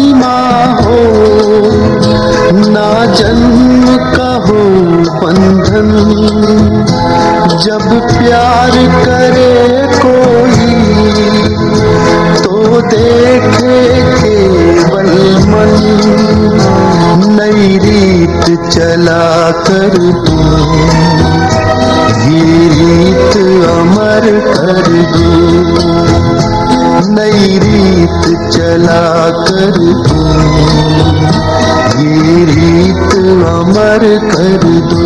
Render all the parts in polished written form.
सीमा हो, ना जन्म का हो बंधन, जब प्यार करे कोई तो देखे केवल मन, नई रीत चला कर दो, ये रीत अमर कर दो, नई रीत चला कर दो, ये रीत अमर कर दो।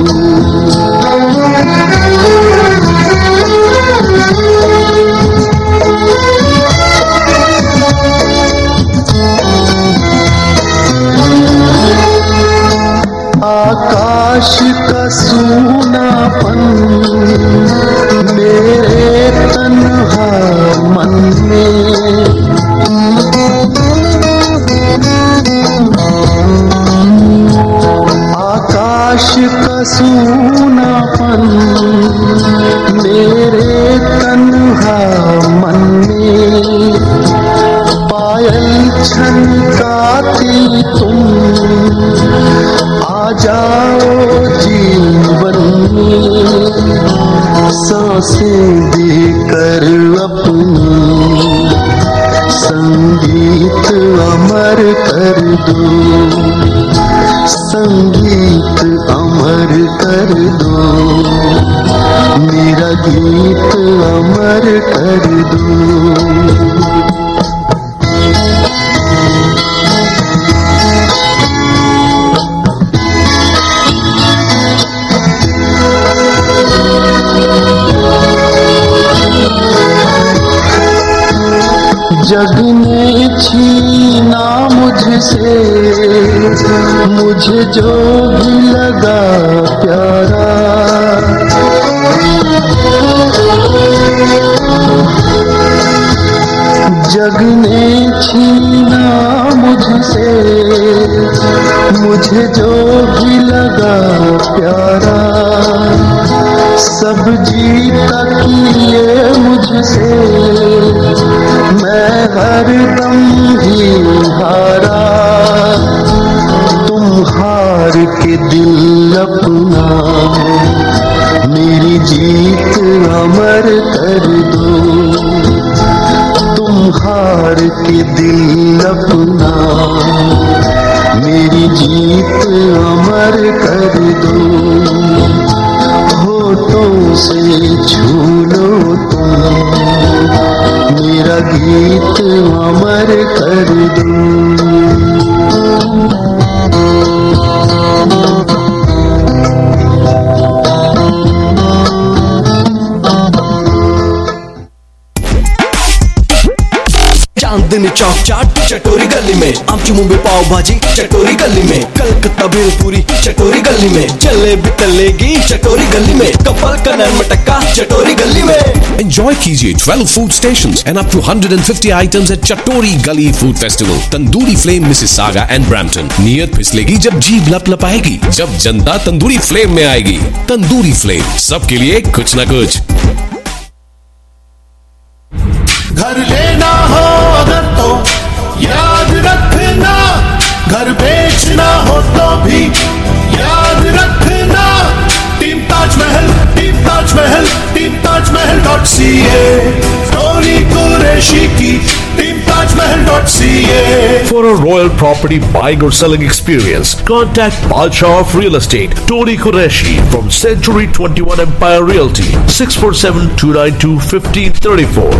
आकाश का सूनापन मेरे तन्हा मन में, आकाश का सूनापन मेरे तन्हा मन में, पायल छनकाती तुम आ जाओ जीवन में, सांसें देकर अपनी संगीत अमर कर दो, संगीत अमर कर दो, मेरा गीत अमर कर दो। जग ने छीना मुझसे मुझे जो भी लगा प्यारा, जग ने छीना मुझसे मुझे जो भी लगा प्यारा, सब जीता किए मुझसे मैं हरदम ही हारा, तुम हार के दिल अपना मेरी जीत अमर कर दो, तुम हार के दिल अपना मेरी जीत अमर कर दो, होठों से छू लो तुम मेरा गीत अमर कर दो। चांदनी चौक चाट चटोरी गली में, आमची मुंबई पाव भाजी चटोरी गली में, कलकत्ता भेलपूरी चटोरी गली में, जलेबी तलेगी चटोरी गली में, कपल का नरम मटक्का चटोरी गली में। Enjoy कीजिए 12 food stations and up to 150 items at Chatori Gully Food Festival, Tandoori Flame, Mississauga and Brampton। नियत फिसलेगी जब जीभ लपलपाएगी, जब जनता तंदूरी फ्लेम में आएगी। तंदूरी फ्लेम, सबके लिए कुछ न कुछ। घर लेना हो अगर तो याद रखना, घर बेचना हो तो भी याद रखना, team Taj Mahal, team Taj Mahal, team Taj Mahal dot C A, Tony Qureshi की team Taj Mahal dot C A. For a royal property buying or selling experience, contact Badshah of Real Estate, Tony Qureshi from Century 21 Empire Realty, 647-292-1534,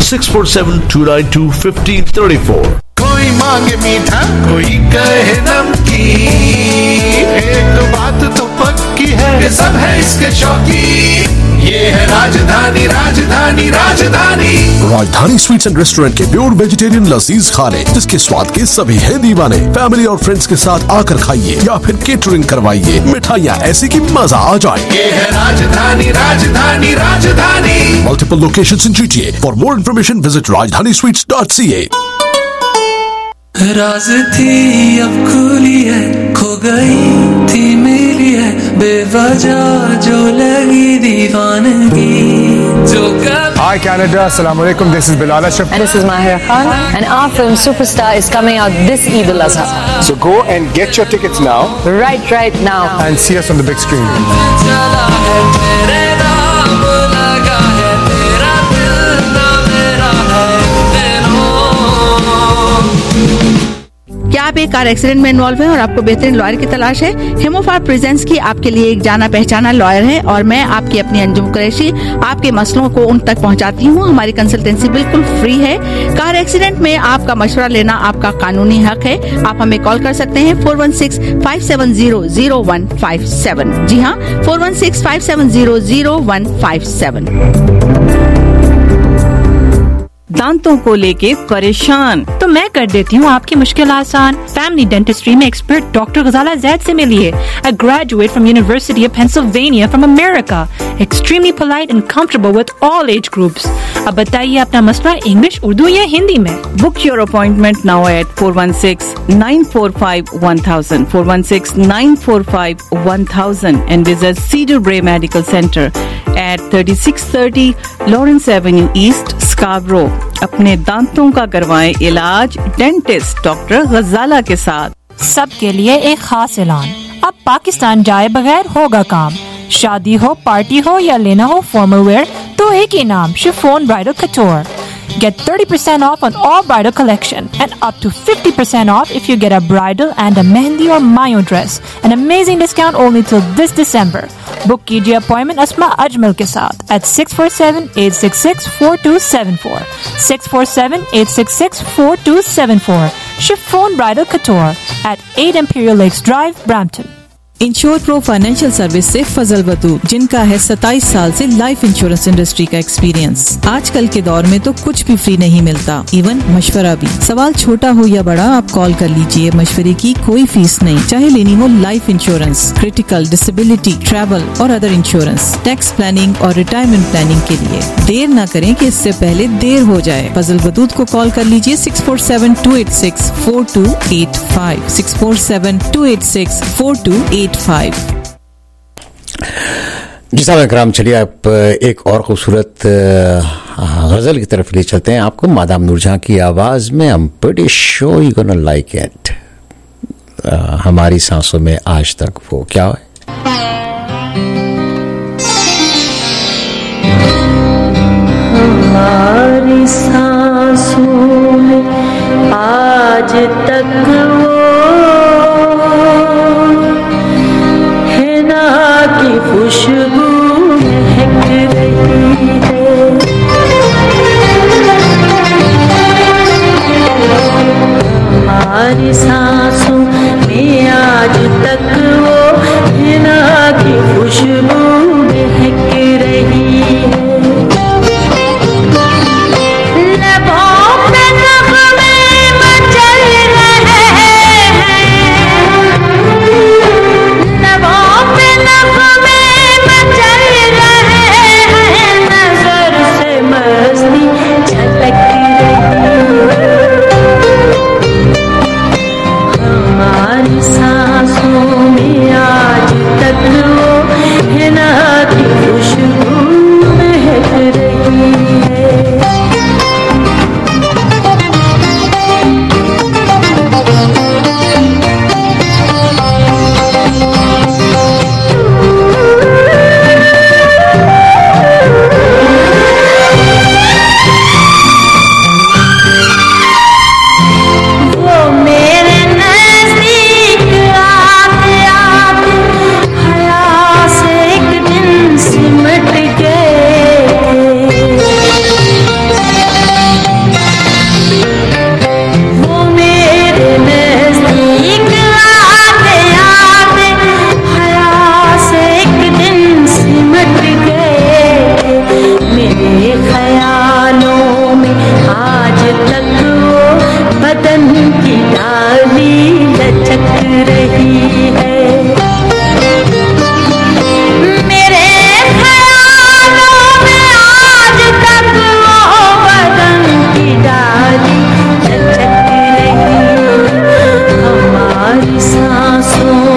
647-292-1534। कोई मांगे मीठा, कोई कहे नमकीन, एक बात तो पक्की है, ये सब है इसके शौकीन, ये है राजधानी, Rajdhani, Rajdhani. Rajdhani sweets and restaurant के प्योर वेजिटेरियन लजीज खाने, जिसके स्वाद के सभी है दीवाने। फैमिली और फ्रेंड्स के साथ आकर खाइए या फिर केटरिंग करवाइए, मिठाइयाँ ऐसी कि मजा आ जाए। ये है राजधानी, राजधानी, राजधानी। Multiple locations in GTA. For more information, visit rajdanisweets.ca. राज थी अब खुली है, गई थी मेरी है बेवजह जो लगी दीवानगी जो Hi Canada, Assalamu alaikum. This is Bilal Ashraf. And this is Mahira Khan. And our film Superstar is coming out this Eid al-Azha. So go and get your tickets now. Right now. And see us on the big screen. चला है तेरे नाम लगा है तेरा दिल ना मेरा है दिलों। क्या आप एक कार एक्सीडेंट में इन्वॉल्व हैं और आपको बेहतरीन लॉयर की तलाश है? हेमोफार प्रेजेंस की आपके लिए एक जाना पहचाना लॉयर है और मैं आपकी अपनी अंजुम कुरैशी आपके मसलों को उन तक पहुंचाती हूं। हमारी कंसल्टेंसी बिल्कुल फ्री है। कार एक्सीडेंट में आपका मशवरा लेना आपका कानूनी हक है। आप हमें कॉल कर सकते हैं 416-570-0157। जी हाँ, 416-570-0157। दांतों को लेके परेशान तो मैं कर देती हूँ आपकी मुश्किल आसान। फैमिली डेंटिस्ट्री में एक्सपर्ट डॉक्टर गजाला जैद से मिलिए। A graduate from University of Pennsylvania from America, extremely polite and comfortable with all age groups. अब बताइए अपना मसला इंग्लिश, उर्दू या हिंदी में। Book your appointment now at 416-945-1000, 416-945-1000 and visit Cedar Bray Medical Center at 3630 Lawrence Avenue East, Scarborough. अपने दांतों का करवाएं इलाज डेंटिस्ट डॉक्टर गजाला के साथ। सबके लिए एक खास ऐलान, अब पाकिस्तान जाए बगैर होगा काम। शादी हो, पार्टी हो या लेना हो फॉर्मल वेयर तो एक ही नाम, chiffon bridal couture. Get 30% off on all bridal collection and up to 50% off if you get a bridal and a mehndi or mayo dress. An amazing discount only till this December. Book कीजिए appointment Asma Ajmal के साथ at 647-866-4274. 647-866-4274. Chiffon Bridal Couture at 8 Imperial Lakes Drive, Brampton. Insure pro financial service से फजल वतू, जिनका है 27 साल से life insurance industry का एक्सपीरियंस। आजकल के दौर में तो कुछ भी फ्री नहीं मिलता, इवन मशवरा भी। सवाल छोटा हो या बड़ा, आप कॉल कर लीजिए। मशवरे की कोई फीस नहीं, चाहे लेनी हो life insurance, critical, disability, travel और अदर इंश्योरेंस, टैक्स प्लानिंग और रिटायरमेंट प्लानिंग के लिए। देर न करें कि इससे पहले देर हो जाए। फजल वतूद को कॉल कर लीजिए 647-286-4285, 647-286-4285। जी साहब इकराम, चलिए आप एक और खूबसूरत गज़ल की तरफ ले चलते हैं आपको। मादाम नूरजहां की आवाज़ में I'm pretty sure you're gonna like it। हमारी सांसों में आज तक वो क्या है? हमारी सांसों में आज तक वो की खुशबू महक रही है। हमारी सांसों में आज तक वो हिना की खुशबू महक रही है। लबों पे नगमे मचल रहे हैं, लबों पे नगमे मचल रहे हैं, नजर से मस्ती झलक रही है। हमारी सांसों में आज तक वो हिना की खुशबू महक रही है। सांसों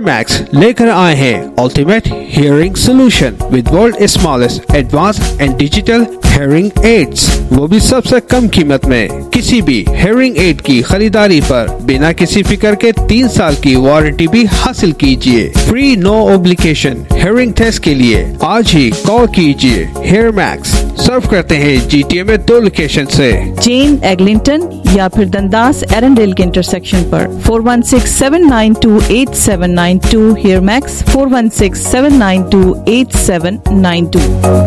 Max लेकर आए हैं Ultimate Hearing Solution with World Smallest Advanced and Digital Hearing Aids, वो भी सबसे कम कीमत में। किसी भी hearing aid की खरीदारी पर बिना किसी फिक्र के 3 साल की वारंटी भी हासिल कीजिए। Free no obligation hearing test के लिए आज ही कॉल कीजिए। हेयर मैक्स सर्व करते हैं GTA में 2 लोकेशन से, जेन एग्लिंटन या फिर दंदास एरंडेल के इंटरसेक्शन पर। 4167928792 hair max 4167928792।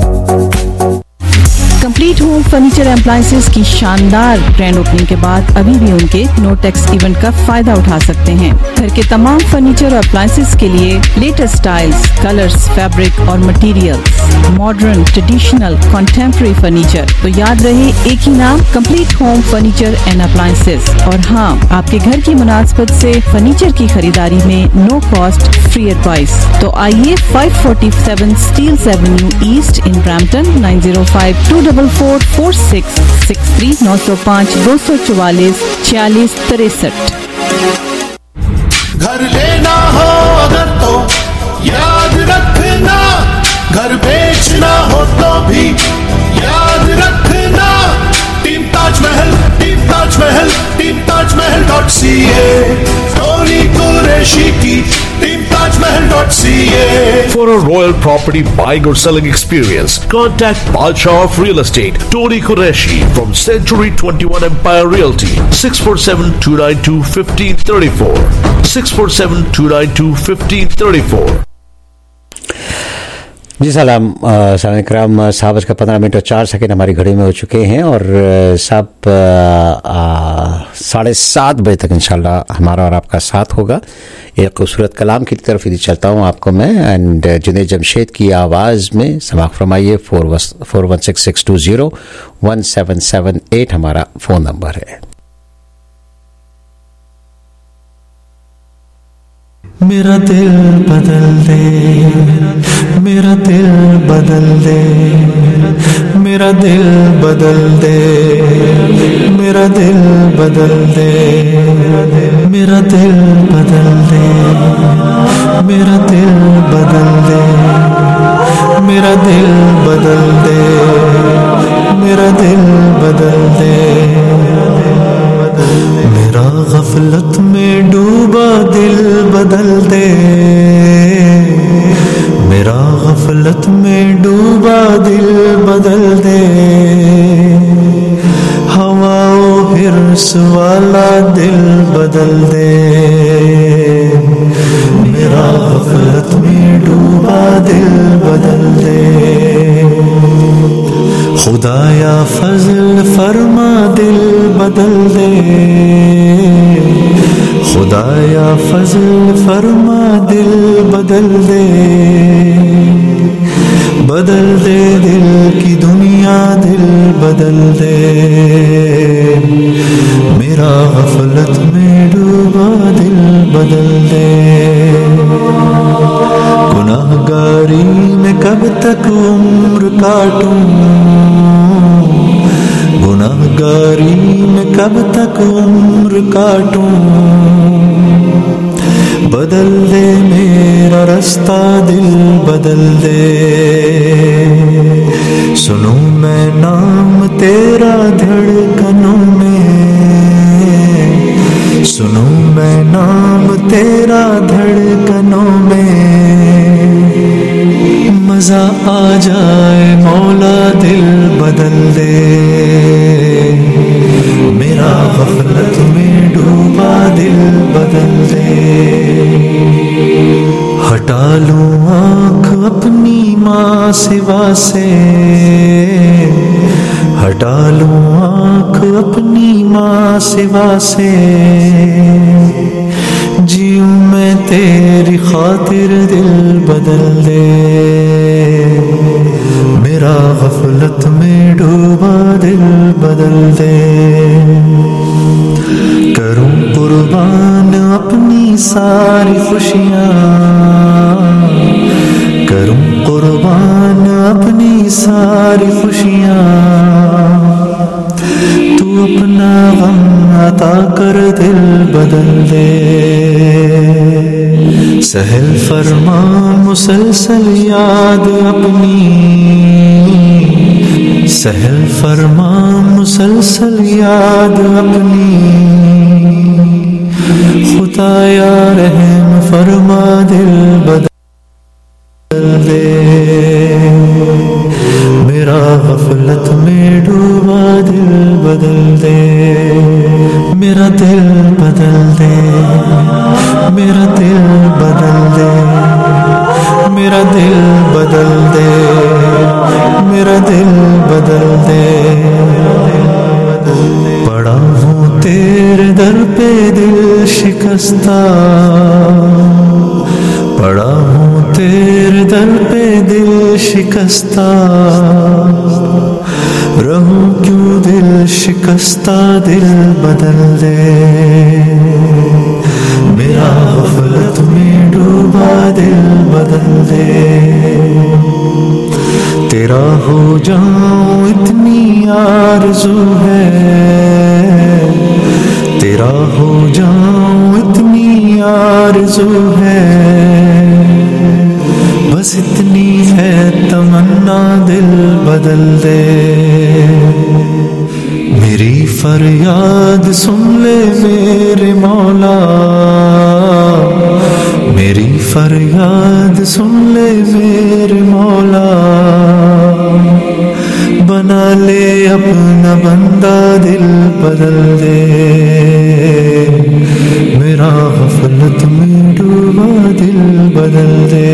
Complete home furniture appliances की शानदार ग्रैंड ओपनिंग के बाद अभी भी उनके नो टैक्स इवेंट का फायदा उठा सकते हैं। घर के तमाम फर्नीचर और अप्लायंसेज के लिए लेटेस्ट स्टाइल्स, कलर्स, फैब्रिक और materials, modern, traditional, contemporary furniture. तो याद रहे एक ही नाम, complete home furniture and appliances. और हाँ, आपके घर की मुनासबत से फर्नीचर की खरीदारी में नो कॉस्ट फ्री एडवाइस। तो आइए 547 steels avenue east in Brampton 9052444663 905 244 4663। घर लेना हो अगर तो याद रखना, घर बेचना हो तो भी याद रखना। Team Taj Mahal, team Taj Mahal, team Taj Mahal dot C A, Tony Qureshi की team Taj Mahal dot C A. For a royal property buying or selling experience, contact Balshaw of Real Estate, Tony Qureshi from Century 21 Empire Realty, 647-292-1534, 647-292-1534। जी सलाम कराम, 7:15 हमारी घड़ी में हो चुके हैं और साहब 7:30 बजे तक इंशाल्लाह हमारा और आपका साथ होगा। एक खूबसूरत कलाम की तरफ यदि चलता हूँ आपको मैं, एंड जुनैद जमशेद की आवाज़ में समाअत फरमाइए। 4166201778 हमारा फ़ोन नंबर है। मेरा दिल बदल दे, मेरा दिल बदल दे, मेरा दिल बदल दे, मेरा दिल बदल दे, मेरा दिल बदल दे, मेरा दिल बदल दे, मेरा दिल बदल दे, मेरा दिल बदल दे। मेरा गफलत में डूबा दिल बदल दे, मेरा गफलत में डूबा दिल बदल दे। हवाओ हिर्स वाला दिल बदल दे, मेरा गफलत में डूबा दिल बदल दे। खुदाया फजल फरमा दिल बदल दे, खुदाया फजल फरमा दिल बदल दे। बदल दे दिल की दुनिया, दिल बदल दे। मेरा गफलत में डूबा दिल बदल दे। गुनाहगारी में कब तक उम्र काटूं, गुनाहगारी में कब तक उम्र काटूं। बदल दे मेरा रास्ता, दिल बदल दे। सुनूं मैं नाम तेरा धड़कनों में, सुनूं मैं नाम तेरा धड़कनों में। मजा आ जाए मौला, दिल बदल दे। मेरा गफलत में डूबा दिल बदल दे। हटा लूं आँख अपनी माँ सिवा से, हटा लूं आँख अपनी माँ सिवा से। जीऊं मैं तेरी खातिर, दिल बदल दे। मेरा गफलत में डूबा दिल बदल दे। करूं कुर्बान अपनी सारी खुशियाँ, करूं कुर्बान अपनी सारी खुशियाँ। तू अपना गम अता कर, दिल बदल दे। سہل فرما مسلسل یاد اپنی سہل فرما مسلسل یاد اپنی خدایا رحم فرما دل بدل دے میرا غفلت میں ڈوبا دل بدل دے میرا دل بدل دے میرا دل بدل دے میرا دل بدل دے میرا دل بدل دے پڑا ہوں تیرے در پہ دل شکستہ پڑا ہوں تیرے در پہ دل شکستہ رہوں کیوں دل شکستہ دل بدل دے میرا غفلت میں ڈوبا دل بدل دے تیرا ہو جاؤں اتنی آرزو ہے تیرا ہو جاؤں اتنی آرزو ہے بس اتنی ہے تمنا دل بدل دے میری فریاد سن لے میرے مولا میری فریاد سن لے میرے مولا بنا لے اپنا بندہ دل بدل دے میرا غفلت میں ڈوبا دل بدل دے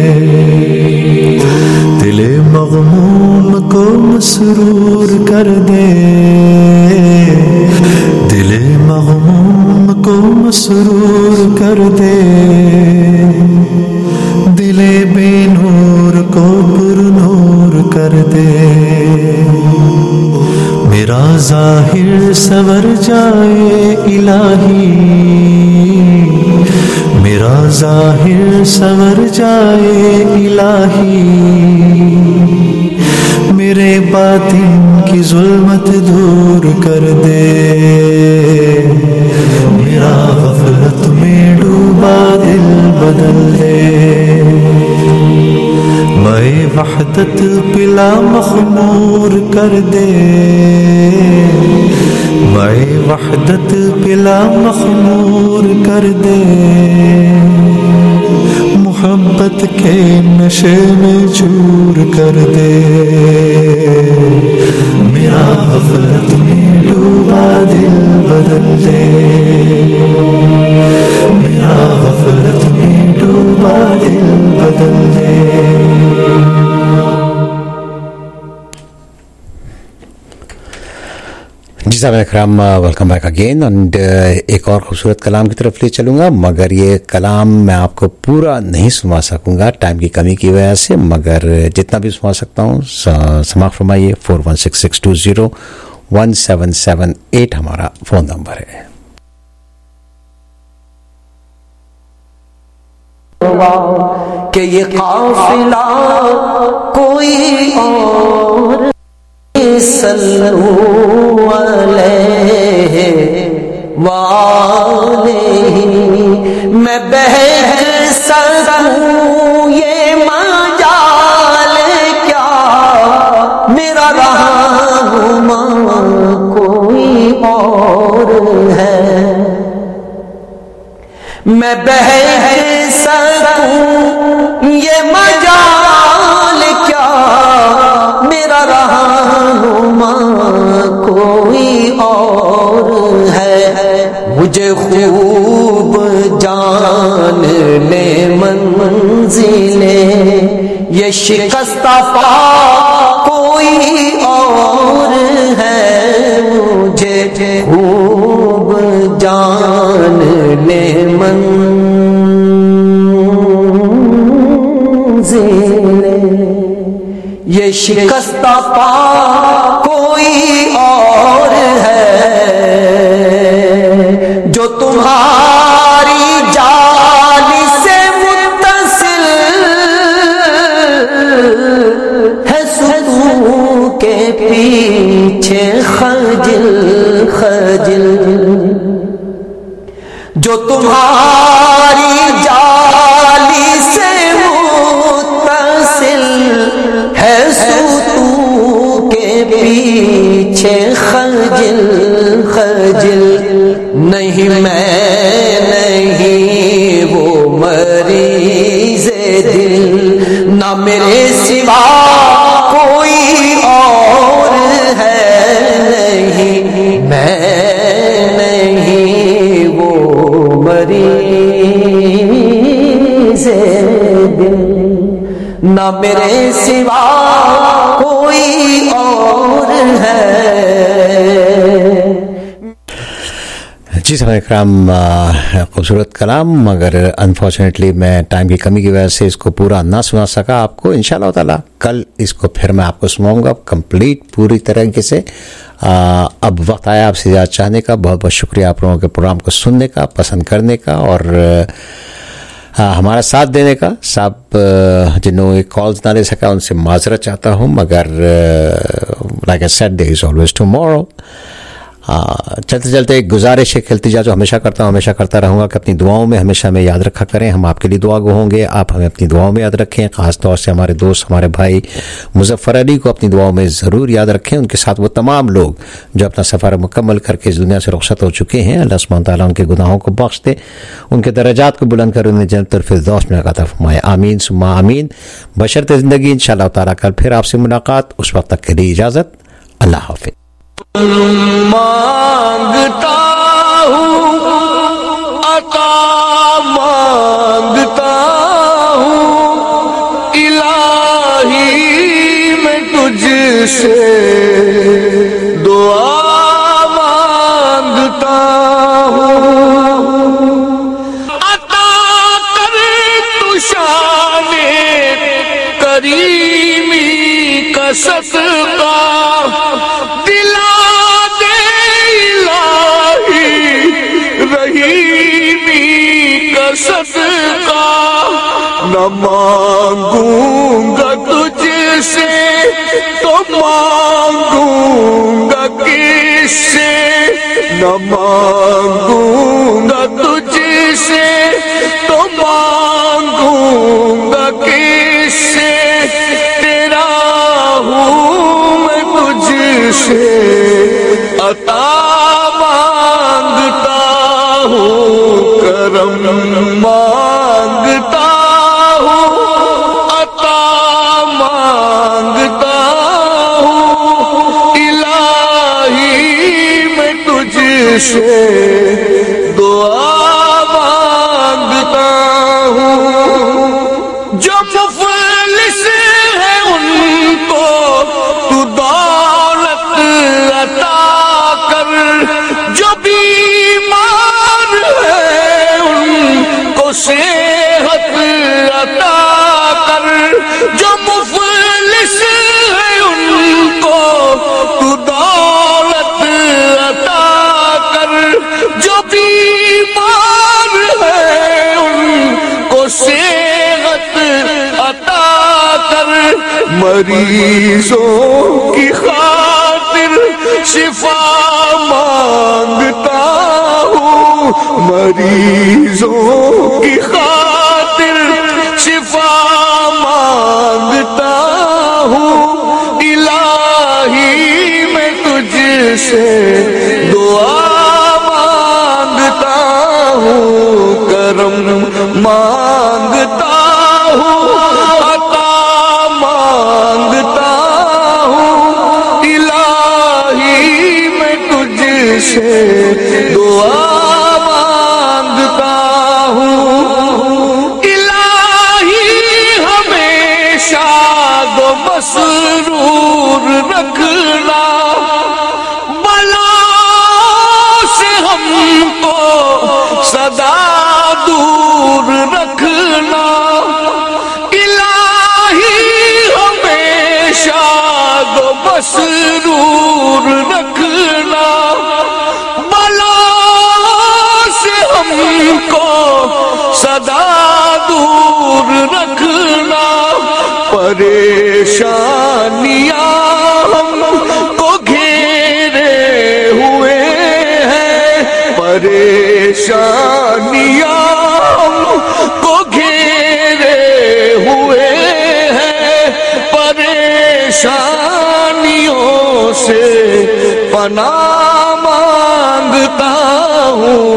دل مغموم کو مسرور کر دے دل مغموم کو مسرور کر دے دل بے نور کو پر نور کر دے میرا ظاہر سور جائے الہی میرا ظاہر سور جائے الہی میرے باطن کی ظلمت دور کر دے میرا غفلت میں ڈوبا دل بدل دے میں وحدت پلا مخمور کر دے میں وحدت پلا مخمور کر دے محبت کے نشے میں چور کر دے میرا غفلت میں ڈوبا دل بدل دے میرا غفلت میں ڈوبا دل بدل دے جی صاحب Ikram welcome back again and ایک اور خوبصورت کلام کی طرف لے چلوں گا مگر یہ کلام میں آپ کو پورا نہیں سنا سکوں گا ٹائم کی کمی کی وجہ سے مگر جتنا بھی سنا سکتا ہوں سماعت فرمائیے 4166201778 ہمارا فون نمبر ہے کہ یہ قافلہ کوئی اور صلو علیہ وآلہ میں بہر سکوں یہ مجال کیا میرا رہنما کوئی اور ہے میں بہر سکوں یہ مجال کیا میرا رہنما کوئی اور ہے مجھے خوب جان لے منزلیں یہ شکستہ پا کوئی اور ہے مجھے خوب جان لے منزلیں یہ شکستہ پا کوئی اور ہے جو تمہاری جالی سے متصل ہے ستون کے پیچھے خجل خجل جو تمہاری جالی میرے سوا کوئی اور ہے. جی سامعین اکرام، خوبصورت کلام، مگر انفارچونیٹلی میں ٹائم کی کمی کی وجہ سے اس کو پورا نہ سنا سکا آپ کو. انشاءاللہ تعالی کل اس کو پھر میں آپ کو سناؤں گا کمپلیٹ پوری طریقے سے. اب وقت آیا آپ سے یاد چاہنے کا. بہت بہت شکریہ آپ لوگوں کے پروگرام کو سننے کا، پسند کرنے کا اور ہمارا ساتھ دینے کا. صاحب جنہوں نے کالز نہ لے سکا ان سے معذرت چاہتا ہوں، مگر like I said there is always tomorrow. چلتے چلتے ایک گزارش ہے کھلتی جا جو ہمیشہ کرتا ہوں، ہمیشہ کرتا رہوں گا کہ اپنی دعاؤں میں ہمیشہ ہمیں یاد رکھا کریں. ہم آپ کے لیے دعا گو ہوں گے، آپ ہمیں اپنی دعاؤں میں یاد رکھیں. خاص طور سے ہمارے دوست، ہمارے بھائی مظفر علی کو اپنی دعاؤں میں ضرور یاد رکھیں. ان کے ساتھ وہ تمام لوگ جو اپنا سفر مکمل کر کے اس دنیا سے رخصت ہو چکے ہیں، اللہ سبحانہ تعالیٰ ان کے گناہوں کو بخش دے، ان کے درجات کو بلند کر انہیں جنت الفردوس میں عطا فرمائے. آمین ثم آمین. بشرط زندگی انشاءاللہ تعالیٰ کل پھر آپ سے ملاقات. اس وقت تک کے لیے اجازت. اللہ حافظ. مانگتا ہوں عطا مانگتا ہوں الہی میں تجھ سے دعا مانگتا ہوں. عطا کر تو شان کریمی کا صدقہ دلا دے الہی رحیمی کا صدقہ. نہ مانگوں گا تجھ سے تو مانگوں گا کس سے، نہ مانگوں گا تجھ سے تو مانگوں گا کس سے. تیرا ہوں میں تجھ سے عطا مانگتا ہوں، کرم مانگتا ہوں، عطا مانگتا ہوں الہی میں تجھ سے دعا مانگتا ہوں. جو مفلس ہے ان کو تو دولت عطا کر، جو بیمار ہے ان کو صحت عطا کر، جو مفلس ہے ان کو تو دولت عطا کر، جو بیمار ہے ان کو صحت عطا کر. مریضوں کی خاطر شفا مانگتا ہوں، مریضوں کی خاطر شفا مانگتا ہوں الہی میں تجھ سے دعا مانگتا ہوں. کرم مانگتا ہوں، عطا مانگتا ہوں الہی میں تجھ سے دعا مانگتا ہوں. الہی ہمیشہ دو مسرور رکھنا، بلا سے ہم کو سدا دور رکھنا. الہی ہمیشہ دو مسرور رکھنا، بلا سے ہم کو سدا دور رکھنا. پریشانیاں ہم کو گھیرے ہوئے ہیں، پریشانیاں ہم کو گھیرے ہوئے ہیں، پریشانیوں سے پناہ مانگتا ہوں.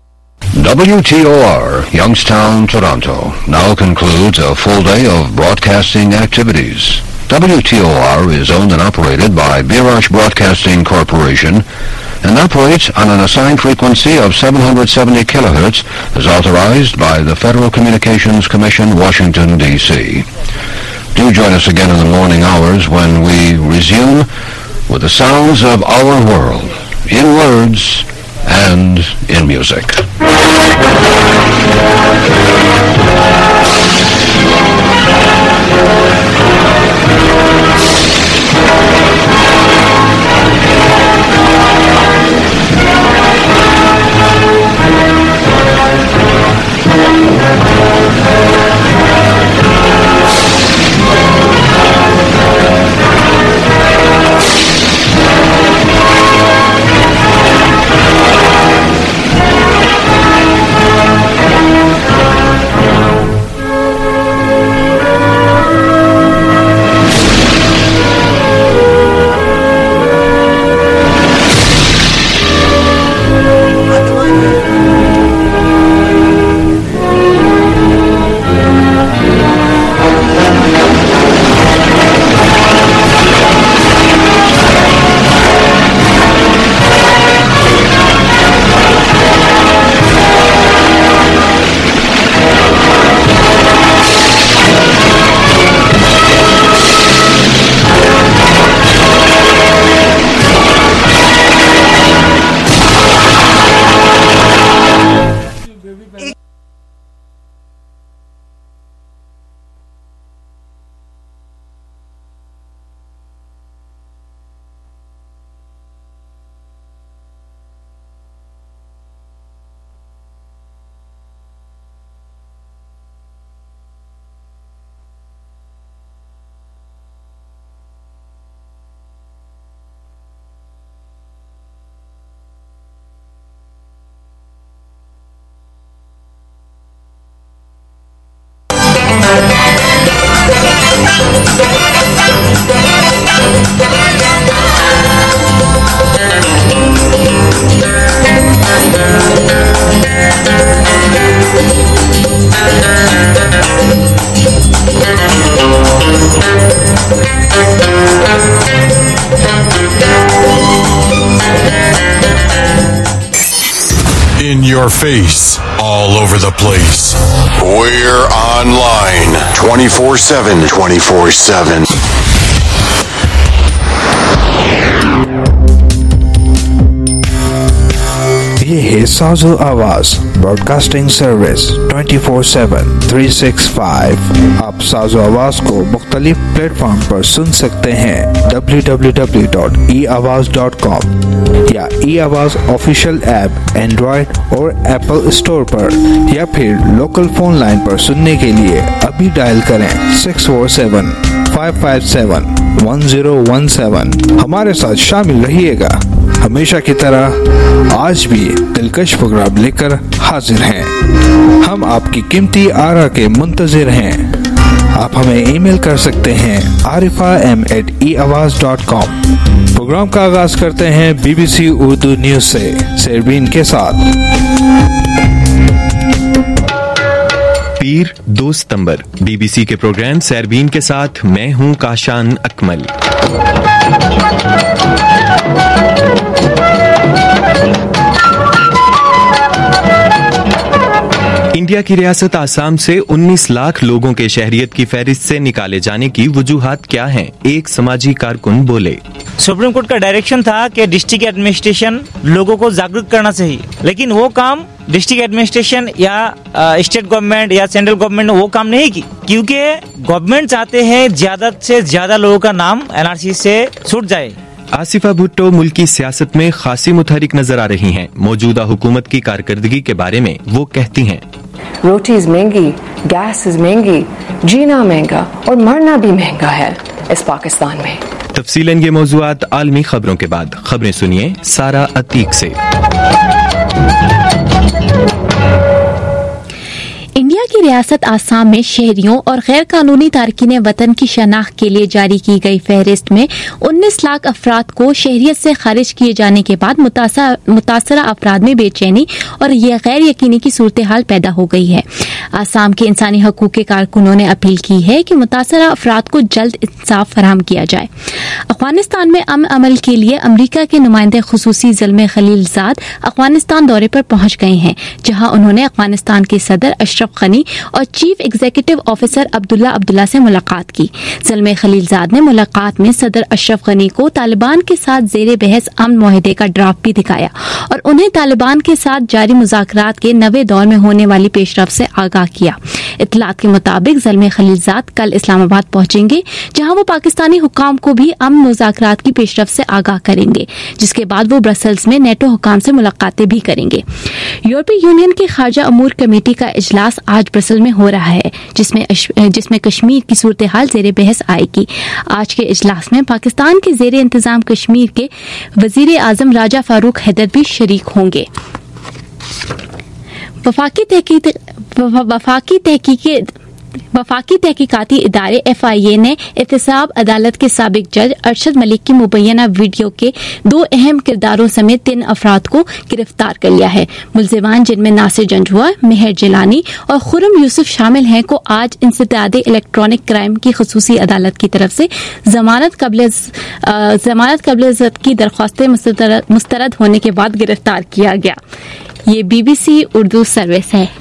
WTOR, Youngstown, Toronto, now concludes a full day of broadcasting activities. WTOR is owned and operated by Birash Broadcasting Corporation and operates on an assigned frequency of 770 kilohertz as authorized by the Federal Communications Commission, Washington, D.C. Do join us again in the morning hours when we resume with the sounds of our world, in words and in music. In your face, all over the place. We're online 24/7, 24/7. ये है साजो आवाज broadcasting service 24/7 365। आप साजो आवाज को मुख्तलिफ platform पर सुन सकते हैं www.eawaz.com या eawaz ऑफिशियल ऐप एंड्रॉइड और एप्पल स्टोर पर, या फिर लोकल फोन लाइन पर सुनने के लिए अभी डायल करें 647-557-1017। हमारे साथ शामिल रहिएगा। हमेशा की तरह आज भी दिलकश प्रोग्राम लेकर हाजिर हैं। हम आपकी कीमती आरा के मुंतजिर हैं। आप हमें ईमेल कर सकते हैं arifam@eawaz.com। प्रोग्राम का आगाज करते हैं BBC उर्दू न्यूज से सरबीन के साथ। पीर 2 सितंबर BBC के प्रोग्राम सरबीन के साथ मैं हूं काशान अकमल। इंडिया की रियासत आसाम से 19 लाख लोगों के शहरियत की फहरिस्त से निकाले जाने की वजूहात क्या हैं? एक समाजी कारकुन बोले। सुप्रीम कोर्ट का डायरेक्शन था कि डिस्ट्रिक्ट एडमिनिस्ट्रेशन लोगों को जागरूक करना चाहिए, लेकिन वो काम डिस्ट्रिक्ट एडमिनिस्ट्रेशन या स्टेट गवर्नमेंट या सेंट्रल गवर्नमेंट ने वो काम नहीं की, क्योंकि गवर्नमेंट चाहते हैं ज्यादा से ज्यादा लोगों का नाम NRC से छूट जाए। आसिफा भुट्टो मुल्की सियासत में खासी मुतहरिक नजर आ रही हैं। मौजूदा हुकूमत की कारकर्दगी के बारे में वो कहती हैं, रोटीज महंगी, गैस महंगी, जीना महंगा और मरना भी महंगा है इस पाकिस्तान में। तफसीलन ये मौजूआत आलमी खबरों के बाद। खबरें सुनिए सारा अतीक से। इंडिया की रियासत आसाम में शहरियों और गैर कानूनी तारकीन वतन की शनाख्त के लिए जारी की गई फहरिस्त में 19 लाख अफराद को शहरियत से खारिज किए जाने के बाद मुतासरा अफराद में बेचैनी और यह गैर यकीनी की सूरत हाल पैदा हो गई है। आसाम के इंसानी हकूक के कारकुनों ने अपील की है कि मुतासरा अफराद को जल्द इंसाफ फराहम किया जाए। अफगानिस्तान में अमल के लिए अमरीका के नुमाइंदे खुसूसी ज़ल्मे खलीलजाद अफगानिस्तान दौरे पर पहुंच गए हैं, जहां उन्होंने अफगानिस्तान के सदर अशरफ गनी غنی اور چیف ایگزیکٹو آفیسر عبداللہ سے ملاقات کی. زلمے خلیلزاد نے ملاقات میں صدر اشرف غنی کو طالبان کے ساتھ زیر بحث امن معاہدے کا ڈرافٹ بھی دکھایا اور انہیں طالبان کے ساتھ جاری مذاکرات کے نوے دور میں ہونے والی پیش رفت سے آگاہ کیا. اطلاعات کے مطابق زلمے خلیلزاد کل اسلام آباد پہنچیں گے جہاں وہ پاکستانی حکام کو بھی امن مذاکرات کی پیش رفت سے آگاہ کریں گے, جس کے بعد وہ برسلز میں نیٹو حکام سے ملاقاتیں بھی کریں گے. یورپی یونین کی خارجہ امور کمیٹی کا اجلاس آج برسل میں ہو رہا ہے جس میں کشمیر کی صورتحال زیر بحث آئے گی. آج کے اجلاس میں پاکستان کے زیر انتظام کشمیر کے وزیر اعظم راجہ فاروق حیدر بھی شریک ہوں گے. وفاقی تحقیقاتی ادارے FIA نے احتساب عدالت کے سابق جج ارشد ملک کی مبینہ ویڈیو کے 2 اہم کرداروں سمیت 3 افراد کو گرفتار کر لیا ہے. ملزمان جن میں ناصر جنجھوا, مہر جیلانی اور خرم یوسف شامل ہیں کو آج انسداد الیکٹرانک کرائم کی خصوصی عدالت کی طرف سے ضمانت قبل ضبط کی درخواستیں مسترد ہونے کے بعد گرفتار کیا گیا. یہ BBC اردو سروس ہے.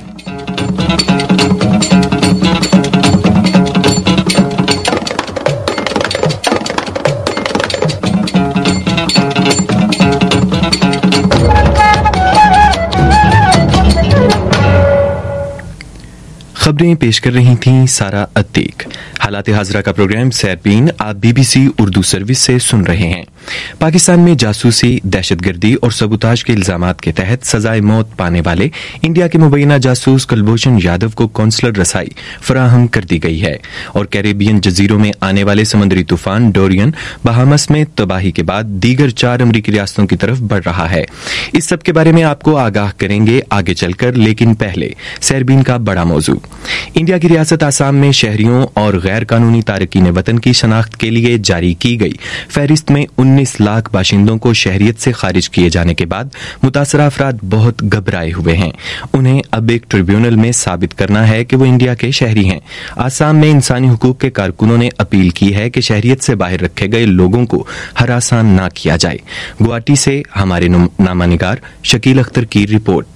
خبریں پیش کر رہی تھیں سارا عتیق. حالات حاضرہ کا پروگرام سیربین آپ BBC اردو سروس سے سن رہے ہیں. پاکستان میں جاسوسی, دہشت گردی اور سبوتاژ کے الزامات کے تحت سزائے موت پانے والے انڈیا کے مبینہ جاسوس کلبھوشن یادو کو کونسلر رسائی فراہم کر دی گئی ہے اور کیریبین جزیروں میں آنے والے سمندری طوفان ڈورین بہامس میں تباہی کے بعد دیگر 4 امریکی ریاستوں کی طرف بڑھ رہا ہے. اس سب کے بارے میں آپ کو آگاہ کریں گے آگے چل کر, لیکن پہلے سیربین کا بڑا موضوع. انڈیا کی ریاست آسام میں شہریوں اور غیر قانونی تارکین وطن کی شناخت کے لیے جاری کی گئی فہرست میں 19 لاکھ باشندوں کو شہریت سے خارج کیے جانے کے بعد متاثرہ افراد بہت گھبرائے ہوئے ہیں. انہیں اب ایک ٹریبیونل میں ثابت کرنا ہے کہ وہ انڈیا کے شہری ہیں. آسام میں انسانی حقوق کے کارکنوں نے اپیل کی ہے کہ شہریت سے باہر رکھے گئے لوگوں کو ہراساں نہ کیا جائے. گوہاٹی سے ہمارے نامہ نگار شکیل اختر کی رپورٹ.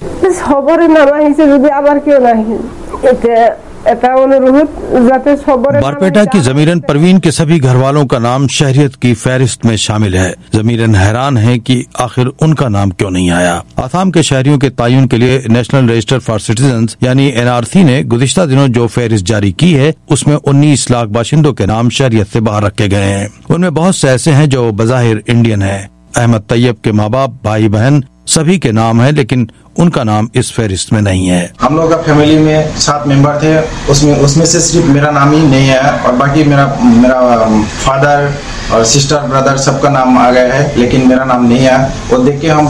بارپیٹا کی ضمیرن پروین کے سبھی گھر والوں کا نام شہریت کی فہرست میں شامل ہے. ضمیرن حیران ہے کہ آخر ان کا نام کیوں نہیں آیا. آسام کے شہریوں کے تعین کے لیے نیشنل رجسٹر فار سٹیزنز یعنی NRC نے گزشتہ دنوں جو فہرست جاری کی ہے اس میں 19 لاکھ باشندوں کے نام شہریت سے باہر رکھے گئے ہیں. ان میں بہت سے ایسے ہیں جو بظاہر انڈین ہیں. احمد طیب کے ماں باپ, بھائی بہن سبھی کے نام ہیں, لیکن ان کا نام اس فہرست میں نہیں ہے. ہم لوگ کا فیملی میں 7 ممبر تھے, اس میں سے صرف میرا نام ہی نہیں ہے اور باقی میرا فادر اور سسٹر برادر سب کا نام آ گیا ہے, لیکن میرا نام نہیں ہے. وہ دیکھ کے ہم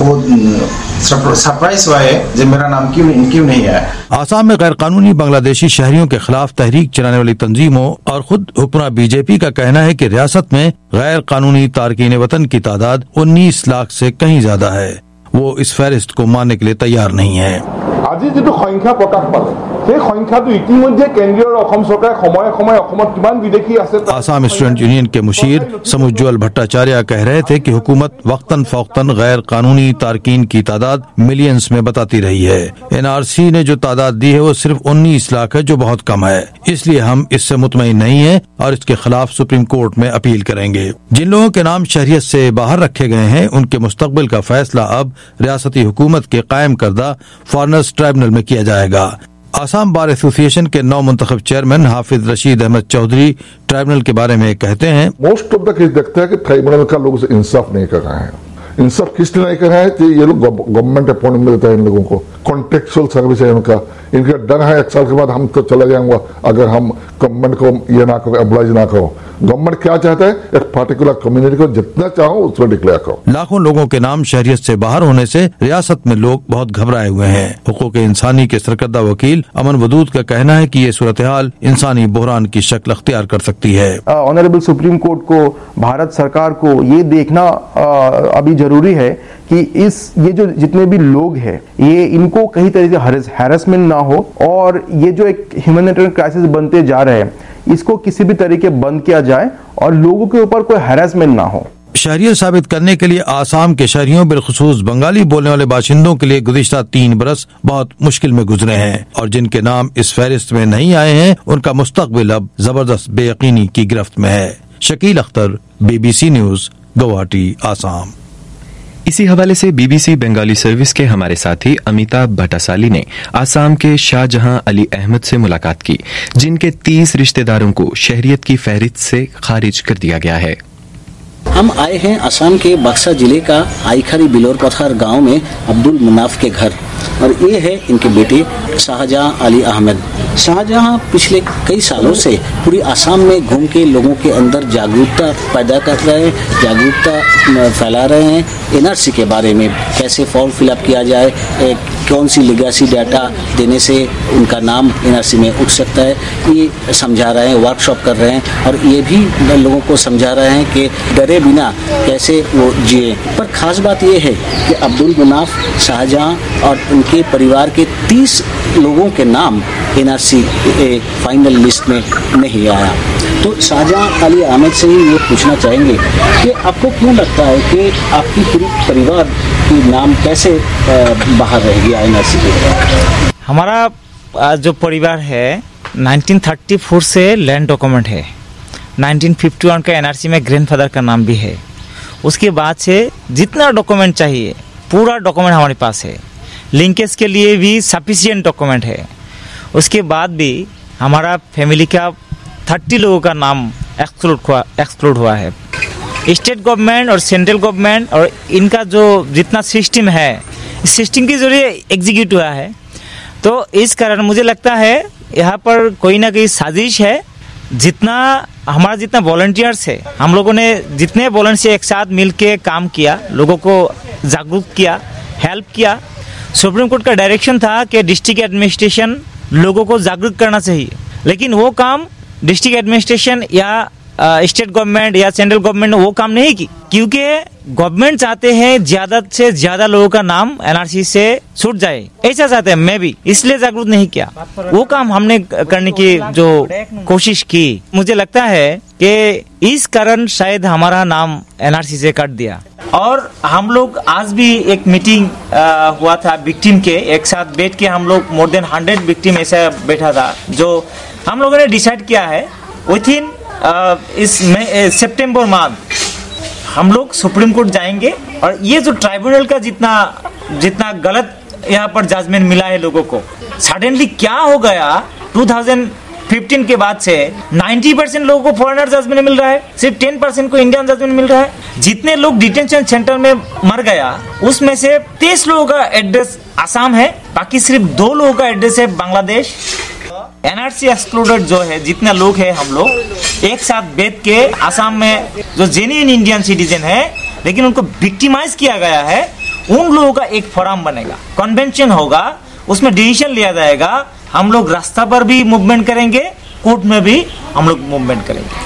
بہت سرپرائز ہوئے ہیں کہ میرا نام کیوں نہیں ہے. آسام میں غیر قانونی بنگلہ دیشی شہریوں کے خلاف تحریک چلانے والی تنظیموں اور خود حکمراں BJP کا کہنا ہے کہ ریاست میں غیر قانونی تارکین وطن کی تعداد 19 لاکھ سے کہیں زیادہ ہے. وہ اس فہرست کو ماننے کے لیے تیار نہیں ہے. আজি যেটো সংখ্যা প্ৰকাশ পালে সেই সংখ্যাটো ইতিমধ্যে কেন্দ্ৰীয় আৰু অসম চৰকাৰে সময়ে সময়ে অসমত কিমান বিদেশী আছে. آسام اسٹوڈنٹ یونین کے مشیر سموجول بھٹاچاریہ کہہ رہے تھے کہ حکومت وقتاً فوقتاً غیر قانونی تارکین کی تعداد ملینز میں بتاتی رہی ہے. NRC نے جو تعداد دی ہے وہ صرف 19 لاکھ ہے, جو بہت کم ہے. اس لیے ہم اس سے مطمئن نہیں ہیں اور اس کے خلاف سپریم کورٹ میں اپیل کریں گے. جن لوگوں کے نام شہریت سے باہر رکھے گئے ہیں ان کے مستقبل کا فیصلہ اب ریاستی حکومت کے قائم کردہ فارنرز ٹرائبونل میں کیا جائے گا. آسام بار ایسوسی ایشن کے نو منتخب چیئرمین حافظ رشید احمد چودھری ٹرائبونل کے بارے میں کہتے ہیں, موسٹ آف دا کیس دیکھتا ہے کہ ٹرائبونل کا لوگوں سے انصاف نہیں کر رہے ہیں. انصاف کس لیے نہیں کر رہے ہیں کہ یہ لوگ گورنمنٹ اپوائنٹمنٹ دیتا ہے ان لوگوں کو, کانٹریکچوئل سروس ہے ان کا ڈر ہے 1 سال کے بعد ہم تو چلا جائیں گا اگر ہم گورنمنٹ کو یہ نہ کرو, ابلائز نہ کرو. گورنمنٹ کیا چاہتا ہے, ایک پارٹیکولر کمیونٹی کو جتنا چاہو اس میں ڈکلیئر کرو. لاکھوں لوگوں کے نام شہریت سے باہر ہونے سے ریاست میں لوگ بہت گھبرائے ہوئے ہیں. حقوق انسانی کے سرکردہ وکیل امن ودود کا کہنا ہے کہ یہ صورتحال انسانی بحران کی شکل اختیار کر سکتی ہے. آنریبل سپریم کورٹ کو, بھارت سرکار کو یہ دیکھنا ابھی ضروری ہے کہ یہ جو جتنے بھی لوگ ہیں یہ ان کو کہیں طرح سے ہیرسمنٹ نہ ہو, اور یہ جو ایک ہیومینیٹرین کرائسس بنتے جا رہے ہیں اس کو کسی بھی طریقے بند کیا جائے اور لوگوں کے اوپر کوئی ہیراسمنٹ نہ ہو. शहरियत साबित करने के लिए आसाम के शहरियों बिलखुसूस बंगाली बोलने वाले बाशिंदों के लिए गुज़िश्ता 3 बरस बहुत मुश्किल में गुजरे हैं और जिनके नाम इस फहरिस्त में नहीं आए हैं उनका मुस्तकबिल अब जबरदस्त बेयकीनी की गिरफ्त में है। Shakeel Akhtar, BBC news, Guwahati, Assam. इसी हवाले से BBC बंगाली सर्विस के हमारे साथी अमिताभ भट्टासाली ने आसाम के शाहजहां अली अहमद से मुलाकात की, जिनके 30 रिश्तेदारों को शहरियत की फहरिस्त से खारिज कर दिया गया है। हम आए हैं असम के बक्सा जिले का आईखरी बिलोर पत्थर गांव में अब्दुल मुनाफ के घर, और ये है इनके बेटे शाहजहां अली अहमद। शाहजहां पिछले कई सालों से पूरी आसाम में घूम के लोगों के अंदर जागरूकता पैदा कर रहे हैं, जागरूकता फैला रहे हैं NRC के बारे में, कैसे फॉर्म फिलअप किया जाए, कौन सी लीगेसी डाटा देने से उनका नाम NRC में उठ सकता है, ये समझा रहे हैं, वर्कशॉप कर रहे हैं और ये भी लोगों को समझा रहे हैं कि डरे बिना कैसे वो जिए। पर खास बात ये है कि अब्दुल मुनाफ, शाहजहां और उनके परिवार के 30 लोगों के नाम NRC फाइनल लिस्ट में नहीं आया। तो शाहजहां अली अहमद से ही ये पूछना चाहेंगे कि आपको क्यों लगता है कि आपकी पूरी परिवार की नाम कैसे बाहर रह गया NRC के? हमारा जो परिवार है 1934 से लैंड डॉक्यूमेंट है, 1951 का NRC में ग्रैंडफादर का नाम भी है। उसके बाद से जितना डॉक्यूमेंट चाहिए पूरा डॉक्यूमेंट हमारे पास है, लिंकेज के लिए भी सफिशिएंट डॉक्यूमेंट है। उसके बाद भी हमारा फैमिली का 30 लोगों का नाम एक्सक्लूड हुआ है। स्टेट गवर्नमेंट और सेंट्रल गवर्नमेंट और इनका जो जितना सिस्टम है, इस सिस्टम के जरिए एग्जीक्यूट हुआ है। तो इस कारण मुझे लगता है यहाँ पर कोई ना कोई साजिश है। हमारा जितना वॉलंटियर्स है, हम लोगों ने जितने वॉलंटियर एक साथ मिलके काम किया, लोगों को जागरूक किया, हेल्प किया। सुप्रीम कोर्ट का डायरेक्शन था कि डिस्ट्रिक्ट एडमिनिस्ट्रेशन लोगों को जागरूक करना चाहिए, लेकिन वो काम डिस्ट्रिक्ट एडमिनिस्ट्रेशन या स्टेट गवर्नमेंट या सेंट्रल गवर्नमेंट ने वो काम नहीं की, क्योंकि गवर्नमेंट चाहते हैं ज्यादा से ज्यादा लोगों का नाम NRC से छूट जाए, ऐसा चाहते हैं। मैं भी इसलिए जागरूक नहीं किया, वो काम हमने करने की जो कोशिश की। मुझे लगता है कि इस कारण शायद हमारा नाम NRC से काट दिया। और हम लोग आज भी एक मीटिंग हुआ था विक्टिम के, एक साथ बैठ के हम लोग मोर देन 100 विक्टिम ऐसा बैठा था, जो हम लोगों ने डिसाइड किया है विथ इन इस सितंबर मंथ हम लोग सुप्रीम कोर्ट जाएंगे और ये जो ट्राइब्यूनल का जितना गलत यहाँ पर जजमेंट मिला है लोगों को, सडनली क्या हो गया 2015 के बाद से 90% लोगों को फॉरेनर जजमेंट मिल रहा है, सिर्फ 10% को इंडियन जजमेंट मिल रहा है। जितने लोग डिटेंशन सेंटर में मर गया उसमें से 23 लोगों का एड्रेस आसाम है, बाकी सिर्फ 2 लोगों का एड्रेस है बांग्लादेश। NRC एक्सक्लूडेड जो है जितने लोग हैं, हम लोग एक साथ बैठ के आसाम में जो जेन्युइन इंडियन सिटीजन है लेकिन उनको विक्टिमाइज किया गया है, उन लोगों का एक फोरम बनेगा, कन्वेंशन होगा, उसमें डिसीजन लिया जाएगा। हम लोग रास्ता पर भी मूवमेंट करेंगे, कोर्ट में भी हम लोग मूवमेंट करेंगे।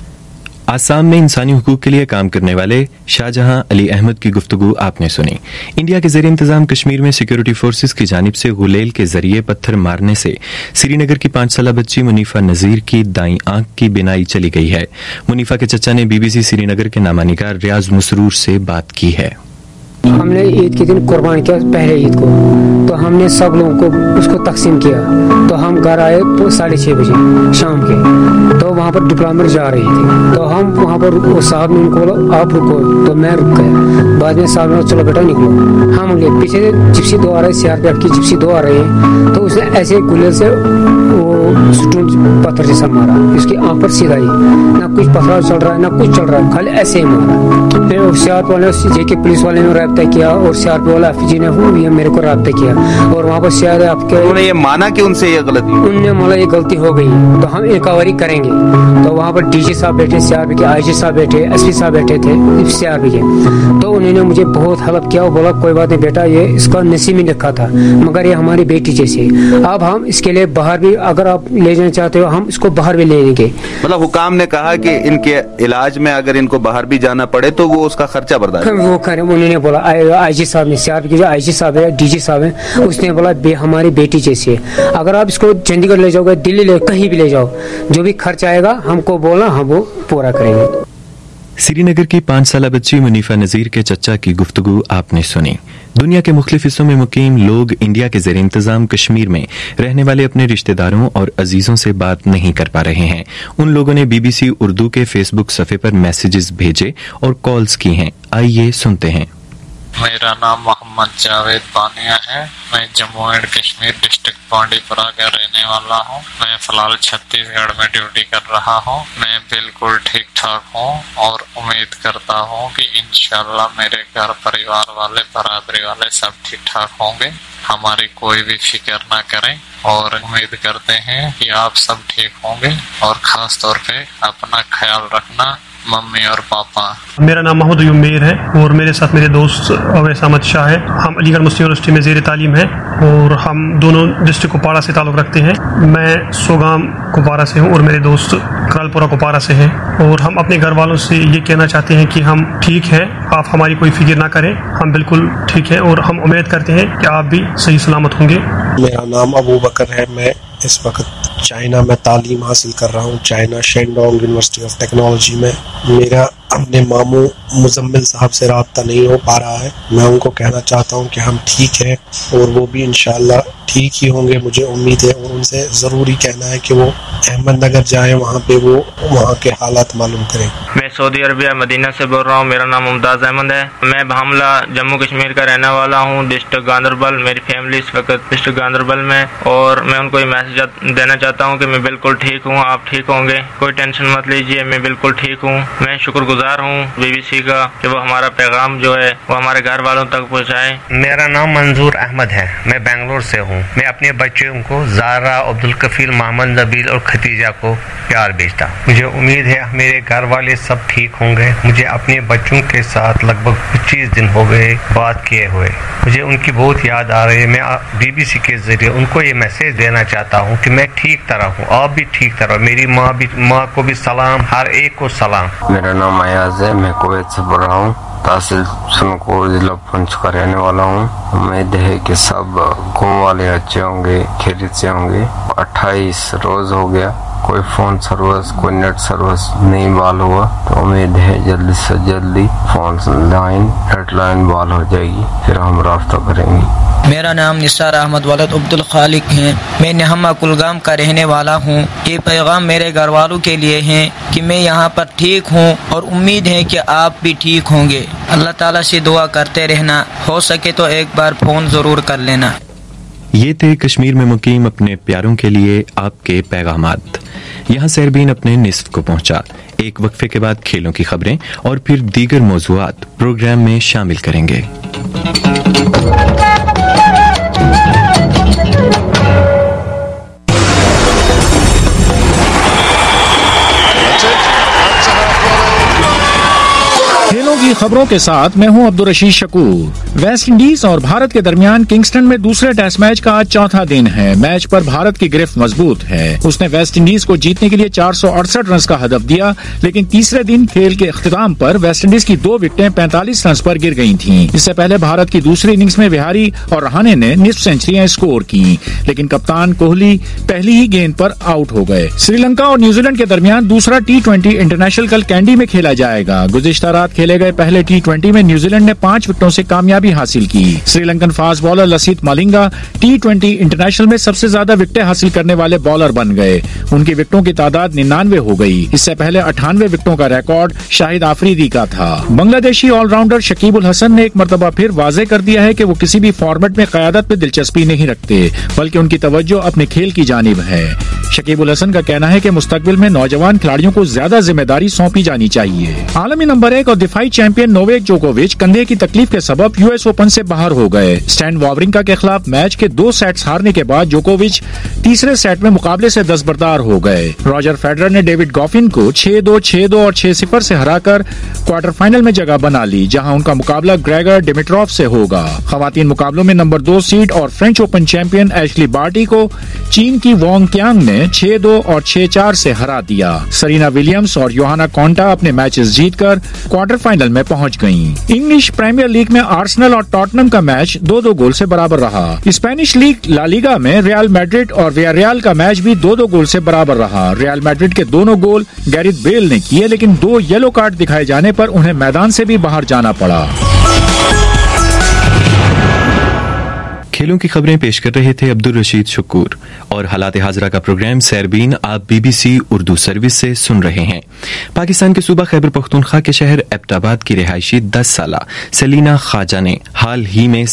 आसाम में इंसानी हुकूक के लिए काम करने वाले शाहजहां अली अहमद की गुफ्तगू आपने सुनी। इंडिया के ज़ेर इंतजाम कश्मीर में सिक्योरिटी फोर्सेस की जानिब से गुलेल के जरिए पत्थर मारने से श्रीनगर की 5 साला बच्ची मुनीफा नजीर की दाईं आंख की बिनाई चली गई है। मुनीफा के चचा ने BBC श्रीनगर के नामानिगार रियाज मसरूर से बात की है। हमने ईद के दिन कुर्बान किया, पहले ईद को, तो हमने सब लोगों को उसको तकसीम किया। तो हम घर आए 6:30 बजे शाम के, तो वहाँ पर डिप्लोमेट जा रही थी, तो हम वहाँ पर वो साहब ने उनको बोला आप रुको, तो मैं रुक गया। बाद में साहब ने चलो बेटा निकलो। हम ले पीछे से जिप्सी 2 आ रहे, CRPF की जिप्सी 2 आ रही है, तो उसने ऐसे गुलेल से वो स्टून पत्थर जैसा मारा, उसकी आँख पर सीधा ही, ना कुछ पथराव चल रहा है ना कुछ चल रहा है, खाली ऐसे ही मारा। फिर CRPF वाले JK पुलिस वाले ने रब्ता किया और CRPF वाला FG ने मेरे को रब्ता किया, और वहाँ पर शायद आपके उन्होंने ये माना कि उनसे ये गलती, उन्होंने बोला ये गलती हो गई तो हम इंक्वायरी करेंगे। तो वहाँ पर DG साहब बैठे, CRP के IG साहब बैठे, SP साहब बैठे थे CRP के, तो उन्होंने मुझे बहुत हेल्प किया और बोला कोई बात नहीं बेटा, ये इसका नसीब में लिखा था, मगर ये हमारी बेटी जैसी, अब हम इसके लिए बाहर भी अगर आप ले जाना चाहते हो हम इसको बाहर भी ले लेंगे। मतलब हुकाम ने कहा कि इनके इलाज में अगर इनको बाहर भी जाना पड़े तो वो उसका खर्चा बर्दाश्त वो करें। उन्होंने बोला IG साहब ने, CRP के जो IG साहब है, DG साहब है, उसने बोला हमारी बेटी जैसी है, अगर आप इसको चंडीगढ़ ले जाओगे, दिल्ली ले, कहीं भी ले जाओ, जो भी खर्च आएगा हमको बोलना, हम वो पूरा करेंगे। श्री नगर की 5 साल बच्ची मुनीफा नजीर के चचा की गुफ्तगू आपने सुनी। दुनिया के मुख्तलिफ हिस्सों में मुकीम लोग इंडिया के ज़ेर इंतज़ाम कश्मीर में रहने वाले अपने रिश्तेदारों और अजीजों से बात नहीं कर पा रहे हैं। उन लोगों ने BBC उर्दू के फेसबुक सफ़े पर मैसेजेस भेजे और कॉल्स की हैं। आइए सुनते हैं। मेरा नाम मोहम्मद जावेद बानिया है। मैं जम्मू एंड कश्मीर डिस्ट्रिक्ट बांडीपुरा का रहने वाला हूँ। मैं फिलहाल छत्तीसगढ़ में ड्यूटी कर रहा हूँ। मैं बिल्कुल ठीक ठाक हूँ और उम्मीद करता हूँ कि इंशाल्लाह मेरे घर परिवार वाले बरादरी वाले सब ठीक ठाक होंगे। हमारी कोई भी फिक्र ना करें और उम्मीद करते हैं कि आप सब ठीक होंगे और खास तौर पे अपना ख्याल रखना मम्मी और पापा। मेरा नाम मोहम्मद उम्मेर है और मेरे साथ मेरे दोस्त अवैस अहमद शाह है। हम अलीगढ़ मुस्लिम यूनिवर्सिटी में ज़ेर तालीम है और हम दोनों डिस्ट्रिक्ट कुपवाड़ा से ताल्लुक़ रखते हैं। मैं सोगाम कुपवाड़ा से हूँ और मेरे दोस्त करालपुरा कुपवाड़ा से हैं। और हम अपने घर वालों से ये कहना चाहते हैं कि हम ठीक हैं, आप हमारी कोई फिक्र ना करें, हम बिल्कुल ठीक हैं और हम उम्मीद करते हैं कि आप भी सही सलामत होंगे। मेरा नाम अबू बकर है। मैं इस वक्त चाइना में तालीम हासिल कर रहा हूँ, China Shandong university of technology में। मेरा अपने मामू मुजम्मिल साहब से राब्ता नहीं हो पा रहा है। मैं उनको कहना चाहता हूँ कि हम ठीक हैं और वो भी इंशाल्लाह ठीक ही होंगे, मुझे उम्मीद है। और उनसे ज़रूरी कहना है कि वो अहमदनगर जाएं, वहाँ पे वो वहाँ के हालात मालूम करें। मैं सऊदी अरबिया मदीना से बोल रहा हूँ। मेरा नाम मुमताज़ अहमद है। मैं भामला जम्मू कश्मीर का रहने वाला हूँ, डिस्ट्रिक्ट गांदरबल। मेरी फैमिली इस वक्त डिस्ट्रिक्ट गांदरबल में। और मैं उनको ये मैसेज देना चाहता हूँ कि मैं बिल्कुल ठीक हूँ, आप ठीक होंगे, कोई टेंशन मत लीजिए, मैं बिल्कुल ठीक हूँ। मैं शुक्रगुजार हूँ BBC का कि वो हमारा पैगाम जो है वो हमारे घर वालों तक पहुँचाए। मेरा नाम मंजूर अहमद है। मैं बेंगलोर से हूँ। मैं अपने बच्चों को जारा, अब्दुल कफील, मोहम्मद नबील और खतीजा को प्यार भेजता। मुझे उम्मीद है मेरे घर वाले सब ठीक होंगे। मुझे अपने बच्चों के साथ लगभग 25 दिन हो गए बात किए हुए। मुझे उनकी बहुत याद आ रही है। मैं BBC के जरिए उनको ये मैसेज देना चाहता हूँ कि मैं ठीक तरह हूँ, आप भी ठीक तरह। मेरी माँ को भी सलाम, हर एक को सलाम। मेरा नाम अयाज है। मैं कुवैत से बोल रहा हूँ। तहसील सुनकोर जिला पुंछ का रहने वाला हूँ। उम्मीद है कि सब गाँव वाले अच्छे होंगे, खैरियत से होंगे। 28 रोज हो गया, कोई फोन सर्विस, कोई नेट सर्विस नहीं बहाल हुआ, तो उम्मीद है जल्दी से जल्दी फोन लाइन, नेट लाइन बहाल हो जाएगी, फिर हम राब्ता करेंगे। मेरा नाम निसार अहमद वलद अब्दुल खालिक है। मैं नहमा कुलगाम का रहने वाला हूँ। ये पैगाम मेरे घर वालों के लिए है कि मैं यहाँ पर ठीक हूँ और उम्मीद है कि आप भी ठीक होंगे। अल्लाह ताला से दुआ करते रहना, हो सके तो एक बार फोन जरूर कर लेना। ये थे कश्मीर में मुकीम अपने प्यारों के लिए आपके पैगामात। यहाँ सहरबीन अपने निस्फ को पहुंचा। एक वक्फे के बाद खेलों की खबरें और फिर दीगर मौज़ूआत प्रोग्राम में शामिल करेंगे। खेलों की खबरों के साथ मैं हूं अब्दुल रशीद शकूर। वेस्ट इंडीज और भारत के दरमियान किंगस्टन में दूसरे टेस्ट मैच का आज चौथा दिन है। मैच पर भारत की गिरफ्त मजबूत है। उसने वेस्ट इंडीज को जीतने के लिए 468 रन का हदफ दिया, लेकिन तीसरे दिन खेल के इख्तिताम पर वेस्ट इंडीज की 2 विकेटें 45 रन पर गिर गई थीं। इससे पहले भारत की दूसरी इनिंग्स में विहारी और रहाणे ने निस्फ सेंचुरियां स्कोर की, लेकिन कप्तान कोहली पहली ही गेंद पर आउट हो गए। श्रीलंका और न्यूजीलैंड के दरमियान दूसरा T20 इंटरनेशनल कल कैंडी में खेला जाएगा। गुज़िश्ता रात खेले गए पहले T20 में न्यूजीलैंड ने 5 विकेटों से कामयाबी हासिल की। Sri Lankan fast bowler Lasith Malinga T20 international में सबसे ज्यादा विकेटें हासिल करने वाले बॉलर बन गए। उनकी विकेटों की तादाद 99 हो गई। इससे पहले 98 विकेटों का रिकॉर्ड शाहिद आफरीदी का था। बांग्लादेशी ऑलराउंडर शकीब उल हसन ने एक मरतबा फिर वाजे कर दिया है कि वो किसी भी फॉर्मेट में क़यादत में दिलचस्पी नहीं रखते, बल्कि उनकी तवज्जो अपने खेल की जानिब है। शकीब उल हसन का कहना है कि मुस्तकबिल में नौजवान खिलाड़ियों को ज्यादा जिम्मेदारी सौंपी जानी चाहिए। आलमी नंबर 1 और दिफाई चैंपियन नोवेक जोकोविच कंधे की तकलीफ के सबब US ओपन से बाहर हो गए। स्टैन वावरिंका के खिलाफ मैच के 2 सेट्स हारने के बाद जोकोविच तीसरे सेट में मुकाबले से दस्तबरदार हो गए। रॉजर फेडरर ने डेविड गॉफिन को 6-2, 6-2 और 6-0 से हराकर क्वार्टर फाइनल में जगह बना ली, जहां उनका मुकाबला ग्रेगर डिमिट्रोव से होगा। खवातीन मुकाबलों में नंबर 2 सीड और French Open champion Ashleigh Barty को चीन की वोंग क्यांग ने 6-2 और 6-4 से हरा दिया। सरीना विलियम्स और योहाना कोंटा अपने मैचेस जीतकर क्वार्टर फाइनल में पहुंच गईं। इंग्लिश प्रीमियर लीग में आर्सेनल आर्सेनल और टॉटनम का मैच 2-2 गोल से बराबर रहा। स्पेनिश लीग ला लीगा में रियल मैड्रिड और वियारियल का मैच भी 2-2 गोल से बराबर रहा। रियल मैड्रिड के दोनों गोल गैरिथ बेल ने किए, लेकिन 2 येलो कार्ड दिखाए जाने पर उन्हें मैदान से भी बाहर जाना पड़ा। खेलों की खबरें पेश कर रहे थे अब्दुल रशीद शकूर और हालात हाजरा का प्रोग्राम सैरबीन आप BBC उर्दू सर्विस से सुन रहे हैं। पाकिस्तान के सूबा खैबर पख्तूनख्वा के शहर एबटाबाद की रिहायशी 10 साला सलीना ख्वाजा ने हाल ही में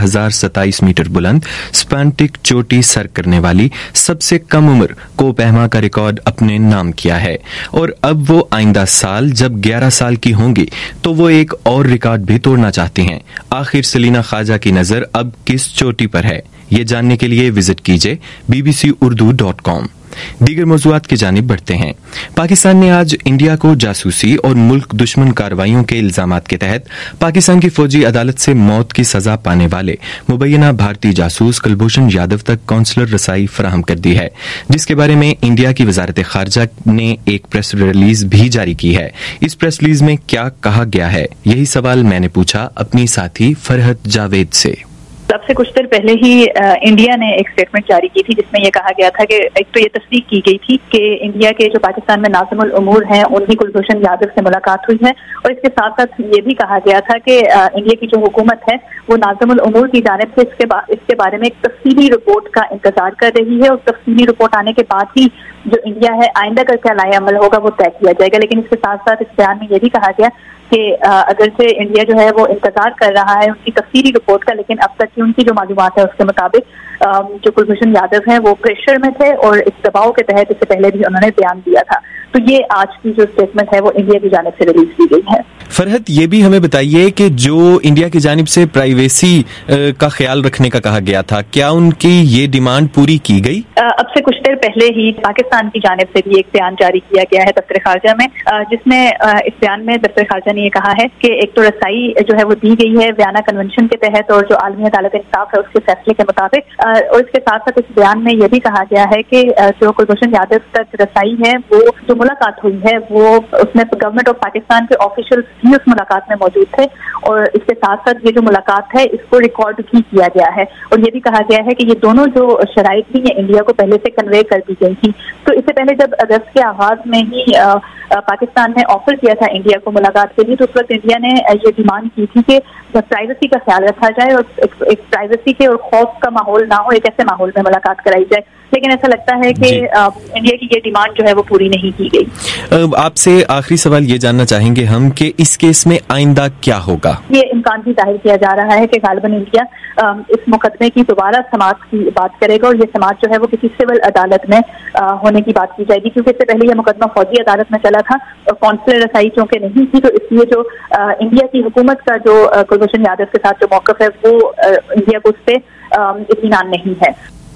7027 मीटर बुलंद स्पैंटिक चोटी सर करने वाली सबसे कम उम्र कोपहमा का रिकॉर्ड अपने नाम किया है और अब वो आइंदा साल जब 11 साल की होंगी तो वो एक और रिकॉर्ड भी तोड़ना चाहती हैं। आखिर सलीना ख्वाजा की नजर अब किस चोटी पर है, ये जानने के लिए विजिट कीजिए bbcurdu.com। दीगर मौज़ूआत की जानिब बढ़ते हैं। पाकिस्तान ने आज इंडिया को जासूसी और मुल्क दुश्मन कार्रवाइयों के इल्जामात के तहत पाकिस्तान की फौजी अदालत से मौत की सजा पाने वाले मुबैना भारतीय जासूस कुलभूषण यादव तक कौंसलर रसाई फराहम कर दी है, जिसके बारे में इंडिया की वजारत खारजा ने एक प्रेस रिलीज भी जारी की है। इस प्रेस रिलीज में क्या कहा गया है, यही सवाल मैंने पूछा अपनी साथी फरहत जावेद से। सबसे कुछ देर पहले ही इंडिया ने एक स्टेटमेंट जारी की थी जिसमें यह कहा गया था कि एक तो ये तस्दीक की गई थी कि इंडिया के जो पाकिस्तान में नाज़िमुल उमूर हैं उनकी कुलभूषण यादव से मुलाकात हुई है और इसके साथ साथ ये भी कहा गया था कि इंडिया की जो हुकूमत है वो नाज़िमुल उमूर की जानिब से इसके बारे में एक तफसीली रिपोर्ट का इंतजार कर रही है और तफसीली रिपोर्ट आने के बाद ही जो इंडिया है आइंदा का क्या लाए अमल होगा वो तय किया जाएगा। लेकिन इसके साथ साथ इस बयान में ये भी कहा गया कि अगरचे इंडिया जो है वो इंतजार कर रहा है उनकी तफसीली रिपोर्ट का, लेकिन अब तक की उनकी जो मालूमात है उसके मुताबिक जो कुलभूषण यादव हैं वो प्रेशर में थे और इस दबाव के तहत इससे पहले भी उन्होंने बयान दिया था। तो ये आज की जो स्टेटमेंट है वो इंडिया की जानिब से रिलीज की गई है। फरहत, ये भी हमें बताइए कि जो इंडिया की जानिब से प्राइवेसी का ख्याल रखने का कहा गया था, क्या उनकी ये डिमांड पूरी की गई? अब से कुछ देर पहले ही पाकिस्तान की जानिब से भी एक बयान जारी किया गया है दफ्तर खारजा में, जिसमें इस बयान में दफ्तर खारजा ने ये कहा है कि एक तो रसाई जो है वो दी गई है वियना कन्वेंशन के तहत और जो आलमी अदालत इंसाफ है उसके फैसले के मुताबिक, और इसके साथ साथ इस बयान में यह भी कहा गया है कि जो कुलभूषण यादव तक रसाई है वो जो मुलाकात हुई है वो उसमें गवर्नमेंट ऑफ पाकिस्तान के ऑफिशियल्स भी उस मुलाकात में मौजूद थे और इसके साथ साथ ये जो मुलाकात है इसको रिकॉर्ड भी किया गया है और ये भी कहा गया है कि ये दोनों जो शराइत थी ये इंडिया को पहले से कन्वे कर दी गई थी। तो इससे पहले जब अगस्त के आगाज में ही पाकिस्तान ने ऑफर किया था इंडिया को मुलाकात के लिए तो उस वक्त इंडिया ने ये डिमांड की थी कि प्राइवेसी का ख्याल रखा जाए और एक प्राइवेसी के और खौफ का माहौल ना हो, एक ऐसे माहौल में मुलाकात कराई जाए। लेकिन ऐसा लगता है कि इंडिया की ये डिमांड जो है वो पूरी नहीं की गई। आपसे आखिरी सवाल ये जानना चाहेंगे हम कि इस केस में आइंदा क्या होगा? ये इम्कान भी जाहिर किया जा रहा है कि गालिबन इंडिया इस मुकदमे की दोबारा समाअत की बात करेगा और ये समाअत जो है वो किसी सिविल अदालत में होने की बात की जाएगी, क्योंकि इससे पहले यह मुकदमा फौजी अदालत में चला था और कौंसलर रसाई चूंकि नहीं थी तो इसलिए जो इंडिया की हुकूमत का जो कुलभूषण यादव के साथ जो मौक़िफ़ है वो इंडिया को उस पर इत्मीनान नहीं है।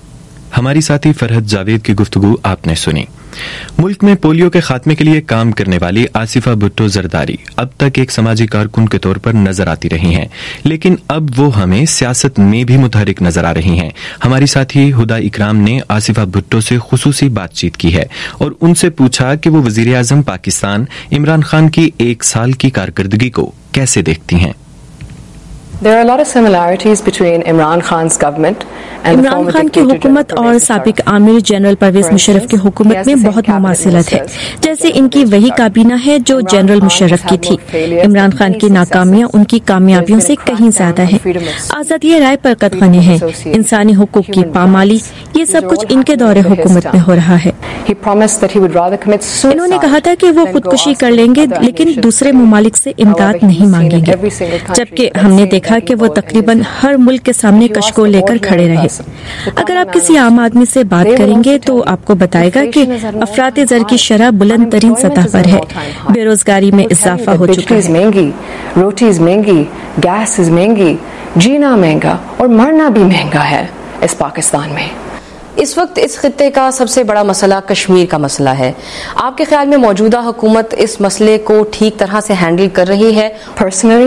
हमारी साथी फरहत जावेद की गुफ्तगू आपने सुनी। मुल्क में पोलियो के खात्मे के लिए काम करने वाली आसिफा भुट्टो जरदारी अब तक एक समाजी कारकुन के तौर पर नजर आती रही हैं, लेकिन अब वो हमें सियासत में भी मुतहरिक नजर आ रही हैं। हमारी साथी हुदा इकराम ने आसिफा भुट्टो से खुसूसी बातचीत की है और उनसे पूछा कि वो वजीर आजम पाकिस्तान इमरान खान की 1 साल की कारकर्दगी को कैसे देखती हैं। इमरान खान की हुकूमत और साबिक आमिर जनरल परवेज मुशर्रफ की हुकूमत में बहुत मुमासिलत है। जैसे इनकी वही काबीना है जो जनरल मुशर्रफ की थी। इमरान खान की नाकामियां उनकी कामयाबियों से कहीं ज्यादा हैं। आजादी राय पर कदगनी है, इंसानी हुकूक की पामाली, ये सब कुछ इनके दौरे हुकूमत में हो रहा है। इन्होंने कहा था कि वो खुदकुशी कर लेंगे लेकिन दूसरे ममालिक से इमदाद नहीं मांगेंगे, जबकि हमने देखा कि वो तकरीबन हर मुल्क के सामने कशको लेकर खड़े रहे। अगर आप किसी आम आदमी से बात करेंगे तो आपको बताएगा कि अफरात ज़र की शरह बुलंद तरीन सतह पर है, बेरोजगारी में इजाफा हो चुका है, महंगी, रोटीज महंगी, गैस महंगी, जीना महंगा और मरना भी महंगा है इस पाकिस्तान में। इस वक्त इस खित्ते का सबसे बड़ा मसला कश्मीर का मसला है। आपके ख्याल में मौजूदा हुकूमत इस मसले को ठीक तरह से हैंडल कर रही है? पर्सनली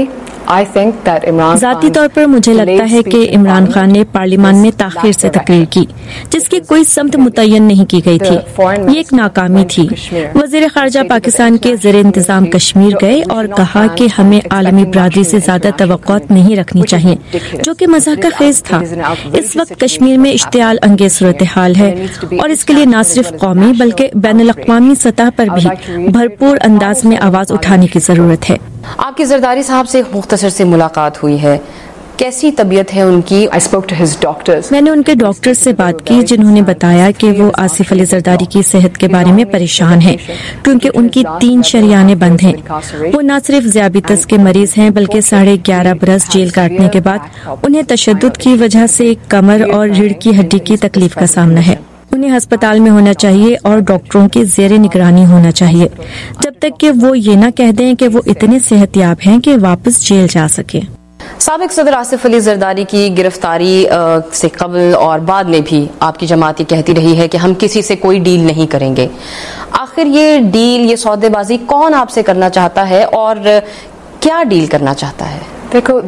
ذاتی طور پر مجھے لگتا ہے کہ عمران خان نے پارلیمان میں تاخیر سے تقریر کی جس کی کوئی سمت متعین نہیں کی گئی تھی. یہ ایک ناکامی تھی. وزیر خارجہ پاکستان کے زیر انتظام کشمیر گئے اور کہا کہ ہمیں عالمی برادری سے زیادہ توقعات نہیں رکھنی چاہیے, جو کہ مضحکہ خیز تھا. اس وقت کشمیر میں اشتعال انگیز صورتحال ہے اور اس کے لیے نہ صرف قومی بلکہ بین الاقوامی سطح پر بھی بھرپور انداز میں آواز اٹھانے کی ضرورت ہے. آپ کی زرداری صاحب سے مختصر سے ملاقات ہوئی ہے, کیسی طبیعت ہے ان کی؟ میں نے ان کے ڈاکٹر سے بات کی جنہوں نے بتایا کہ وہ آصف علی زرداری کی صحت کے بارے میں پریشان ہیں کیونکہ ان کی 3 شریانیں بند ہیں. وہ نہ صرف ذیابیطس کے مریض ہیں بلکہ 11.5 برس جیل کاٹنے کے بعد انہیں تشدد کی وجہ سے کمر اور ریڑھ کی ہڈی کی تکلیف کا سامنا ہے. انہیں ہسپتال میں ہونا چاہیے اور ڈاکٹروں کی زیر نگرانی ہونا چاہیے جب تک کہ وہ یہ نہ کہہ دیں کہ وہ اتنے صحت یاب ہیں کہ واپس جیل جا سکیں. سابق صدر آصف علی زرداری کی گرفتاری سے قبل اور بعد میں بھی آپ کی جماعت یہ کہتی رہی ہے کہ ہم کسی سے کوئی ڈیل نہیں کریں گے. آخر یہ ڈیل, یہ سودے بازی کون آپ سے کرنا چاہتا ہے اور کیا ڈیل کرنا چاہتا ہے؟ دیکھو,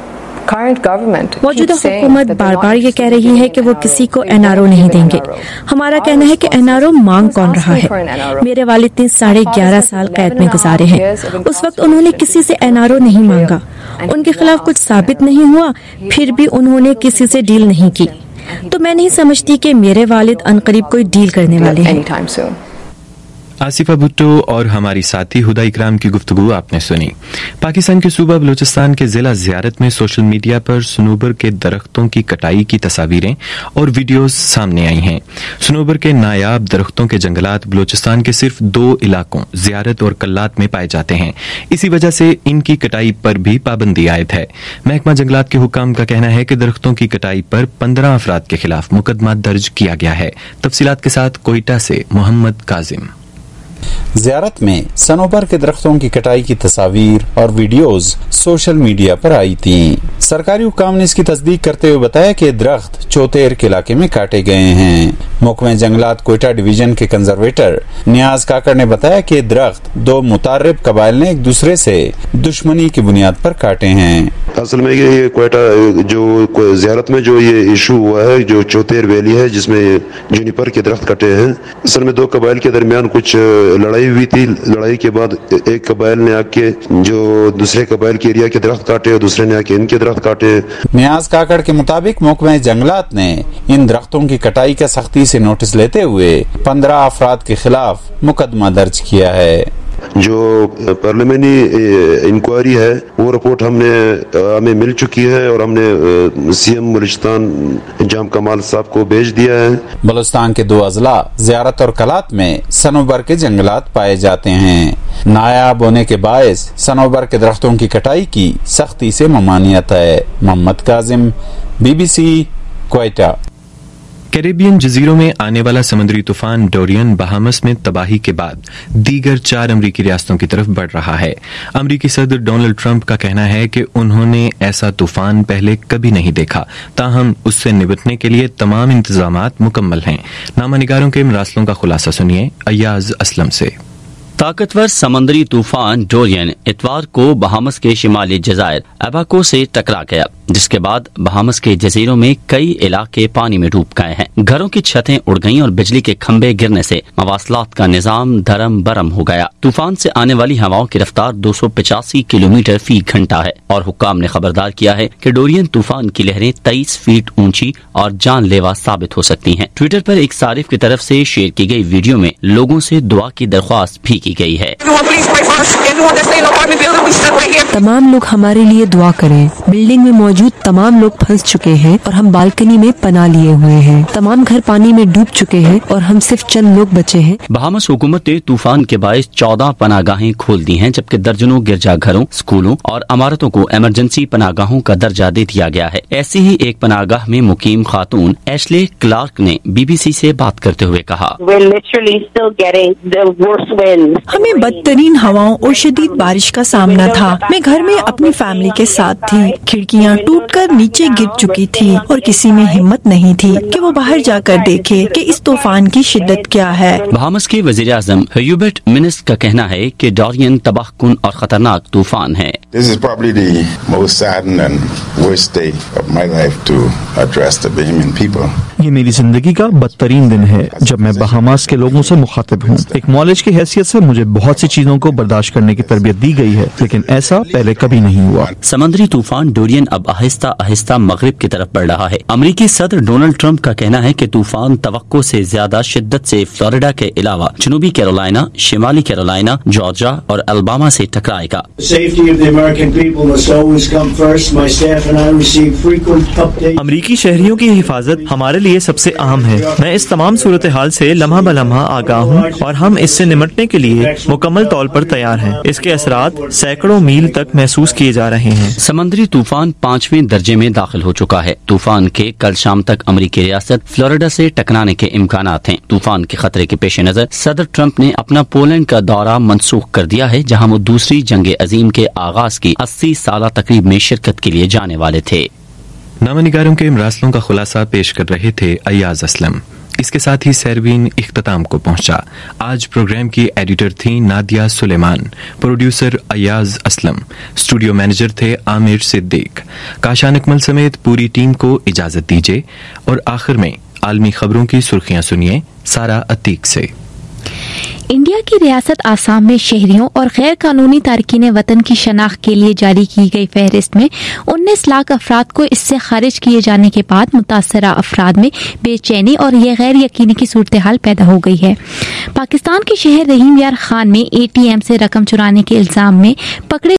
موجودہ حکومت بار بار یہ کہہ رہی ہے کہ وہ کسی کو NRO نہیں دیں گے. ہمارا کہنا ہے کہ NRO مانگ کون رہا ہے؟ میرے والد نے 11.5 سال قید میں گزارے ہیں. اس وقت انہوں نے کسی سے NRO نہیں مانگا. ان کے خلاف کچھ ثابت نہیں ہوا, پھر بھی انہوں نے کسی سے ڈیل نہیں کی. تو میں نہیں سمجھتی کہ میرے والد عنقریب کوئی ڈیل کرنے والے ہیں. آصفہ بھٹو اور ہماری ساتھی ہدا اکرام کی گفتگو آپ نے سنی. پاکستان کے صوبہ بلوچستان کے ضلع زیارت میں سوشل میڈیا پر صنوبر کے درختوں کی کٹائی کی تصاویریں اور ویڈیوز سامنے آئی ہیں. صنوبر کے نایاب درختوں کے جنگلات بلوچستان کے صرف 2 علاقوں زیارت اور کلات میں پائے جاتے ہیں. اسی وجہ سے ان کی کٹائی پر بھی پابندی عائد ہے. محکمہ جنگلات کے حکام کا کہنا ہے کہ درختوں کی کٹائی پر 15 افراد کے خلاف مقدمہ درج کیا گیا ہے. تفصیلات کے ساتھ کوئٹہ سے محمد کاظم. زیارت میں صنوبر کے درختوں کی کٹائی کی تصاویر اور ویڈیوز سوشل میڈیا پر آئی تھیں. سرکاری حکام نے اس کی تصدیق کرتے ہوئے بتایا کہ درخت چوتیر کے علاقے میں کاٹے گئے ہیں. محکمہ جنگلات کوئٹہ ڈویژن کے کنزرویٹر نیاز کاکڑ نے بتایا کہ درخت 2 متعارف قبائل نے ایک دوسرے سے دشمنی کی بنیاد پر کاٹے ہیں. اصل میں یہ کوئٹہ جو زیارت میں جو یہ ایشو ہوا ہے, جو چوتیر ویلی ہے جس میں جونیپر کے درخت کٹے ہیں, اصل میں 2 قبائل کے درمیان کچھ لڑائی ہوئی تھی. لڑائی کے بعد ایک قبائل نے آ کے جو دوسرے قبائل کے ایریا کے درخت کاٹے اور دوسرے نے آ کے ان کے درخت کاٹے. نیاز کاکڑ کے مطابق محکمہ جنگلات نے ان درختوں کی کٹائی کا سختی سے نوٹس لیتے ہوئے 15 افراد کے خلاف مقدمہ درج کیا ہے. جو پارلیمانی انکوائری ہے وہ رپورٹ ہمیں مل چکی ہے اور ہم نے سی ایم بلوچستان جام کمال صاحب کو بھیج دیا ہے. بلوچستان کے 2 اضلاع زیارت اور کلات میں صنوبر کے جنگلات پائے جاتے ہیں. نایاب ہونے کے باعث صنوبر کے درختوں کی کٹائی کی سختی سے ممانعت ہے. محمد کاظم, BBC, کوئٹہ. کیریبین جزیروں میں آنے والا سمندری طوفان ڈورین بہامس میں تباہی کے بعد دیگر 4 امریکی ریاستوں کی طرف بڑھ رہا ہے. امریکی صدر ڈونلڈ ٹرمپ کا کہنا ہے کہ انہوں نے ایسا طوفان پہلے کبھی نہیں دیکھا, تاہم اس سے نمٹنے کے لیے تمام انتظامات مکمل ہیں. نامہ نگاروں کے مراسلوں کا خلاصہ سنیے ایاز اسلم سے. طاقتور سمندری طوفان ڈورین اتوار کو بہامس کے شمالی جزائر اباکو سے ٹکرا گیا, جس کے بعد بہامس کے جزیروں میں کئی علاقے پانی میں ڈوب گئے ہیں. گھروں کی چھتیں اڑ گئیں اور بجلی کے کھمبے گرنے سے مواصلات کا نظام دھرم برم ہو گیا. طوفان سے آنے والی ہواؤں کی رفتار 285 کلومیٹر فی گھنٹہ ہے اور حکام نے خبردار کیا ہے کہ ڈورین طوفان کی لہریں 23 فیٹ اونچی اور جان لیوا ثابت ہو سکتی ہیں. ٹویٹر پر ایک صارف کی طرف سے شیئر کی گئی ویڈیو میں لوگوں سے دعا کی درخواست بھی کی گئی ہے. تمام لوگ ہمارے لیے دعا کریں. بلڈنگ میں موجود تمام لوگ پھنس چکے ہیں اور ہم بالکنی میں پناہ لیے ہوئے ہیں. تمام گھر پانی میں ڈوب چکے ہیں اور ہم صرف چند لوگ بچے ہیں. بہامس حکومت نے طوفان کے باعث 14 پناہ گاہیں کھول دی ہیں, جبکہ درجنوں گرجا گھروں, اسکولوں اور عمارتوں کو ایمرجنسی پناہ گاہوں کا درجہ دے دیا گیا ہے. ایسی ہی ایک پناہ گاہ میں مقیم خاتون ایشلے کلارک نے BBC سے بات کرتے ہوئے کہا, ہمیں بدترین ہواؤں اور شدید بارش کا سامنا تھا. میں گھر میں اپنی فیملی کے ساتھ تھی. کھڑکیاں ٹوٹ کر نیچے گر چکی تھی اور کسی میں ہمت نہیں تھی کہ وہ باہر جا کر دیکھے کہ اس طوفان کی شدت کیا ہے. بہامس کے وزیر اعظم ہیوبرٹ منسٹ کا کہنا ہے کہ ڈورین تباہ کن اور خطرناک طوفان ہے. This is probably the most saddened and worst day of my life to address the Bahamian people. یہ میری زندگی کا بدترین دن ہے جب میں بہاماس کے لوگوں سے مخاطب ہوں. ایک مالج کی حیثیت سے مجھے بہت سی چیزوں کو برداشت کرنے کی تربیت دی گئی ہے، لیکن ایسا پہلے کبھی نہیں ہوا. سمندری طوفان ڈورین اب آہستہ آہستہ مغرب کی طرف بڑھ رہا ہے. امریکی صدر ڈونلڈ ٹرمپ کا کہنا ہے کہ طوفان توقع سے زیادہ شدت سے فلوریڈا کے علاوہ جنوبی کیرولائنا، شمالی کیرولائنا، جارجیا اور الاباما سے ٹکرائے گا. امریکی شہریوں کی حفاظت ہمارے لیے سب سے اہم ہے. میں اس تمام صورتحال سے لمحہ بلمحہ آگاہ ہوں اور ہم اس سے نمٹنے کے لیے مکمل طور پر تیار ہیں. اس کے اثرات سینکڑوں میل تک محسوس کیے جا رہے ہیں. سمندری طوفان 5ویں درجے میں داخل ہو چکا ہے. طوفان کے کل شام تک امریکی ریاست فلوریڈا سے ٹکرانے کے امکانات ہیں. طوفان کے خطرے کے پیش نظر صدر ٹرمپ نے اپنا پولینڈ کا دورہ منسوخ کر دیا ہے، جہاں وہ دوسری جنگ عظیم کے آغاز کی 80 سالہ تقریب میں شرکت کے لیے جانے والے تھے. نامہ نگاروں کے مراسلوں کا خلاصہ پیش کر رہے تھے ایاز اسلم. اس کے ساتھ ہی سیروین اختتام کو پہنچا. آج پروگرام کی ایڈیٹر تھیں Nadia Suleman, producer Ayaz Aslam, studio manager تھے عامر صدیق. کاشان اکمل سمیت پوری ٹیم کو اجازت دیجیے اور آخر میں عالمی خبروں کی سرخیاں سنیے سارا عتیق سے. انڈیا کی ریاست آسام میں شہریوں اور غیر قانونی تارکین وطن کی شناخت کے لیے جاری کی گئی فہرست میں 19 لاکھ افراد کو اس سے خارج کیے جانے کے بعد متاثرہ افراد میں بے چینی اور یہ غیر یقینی کی صورتحال پیدا ہو گئی ہے. پاکستان کے شہر رحیم یار خان میں ATM سے رقم چرانے کے الزام میں پکڑے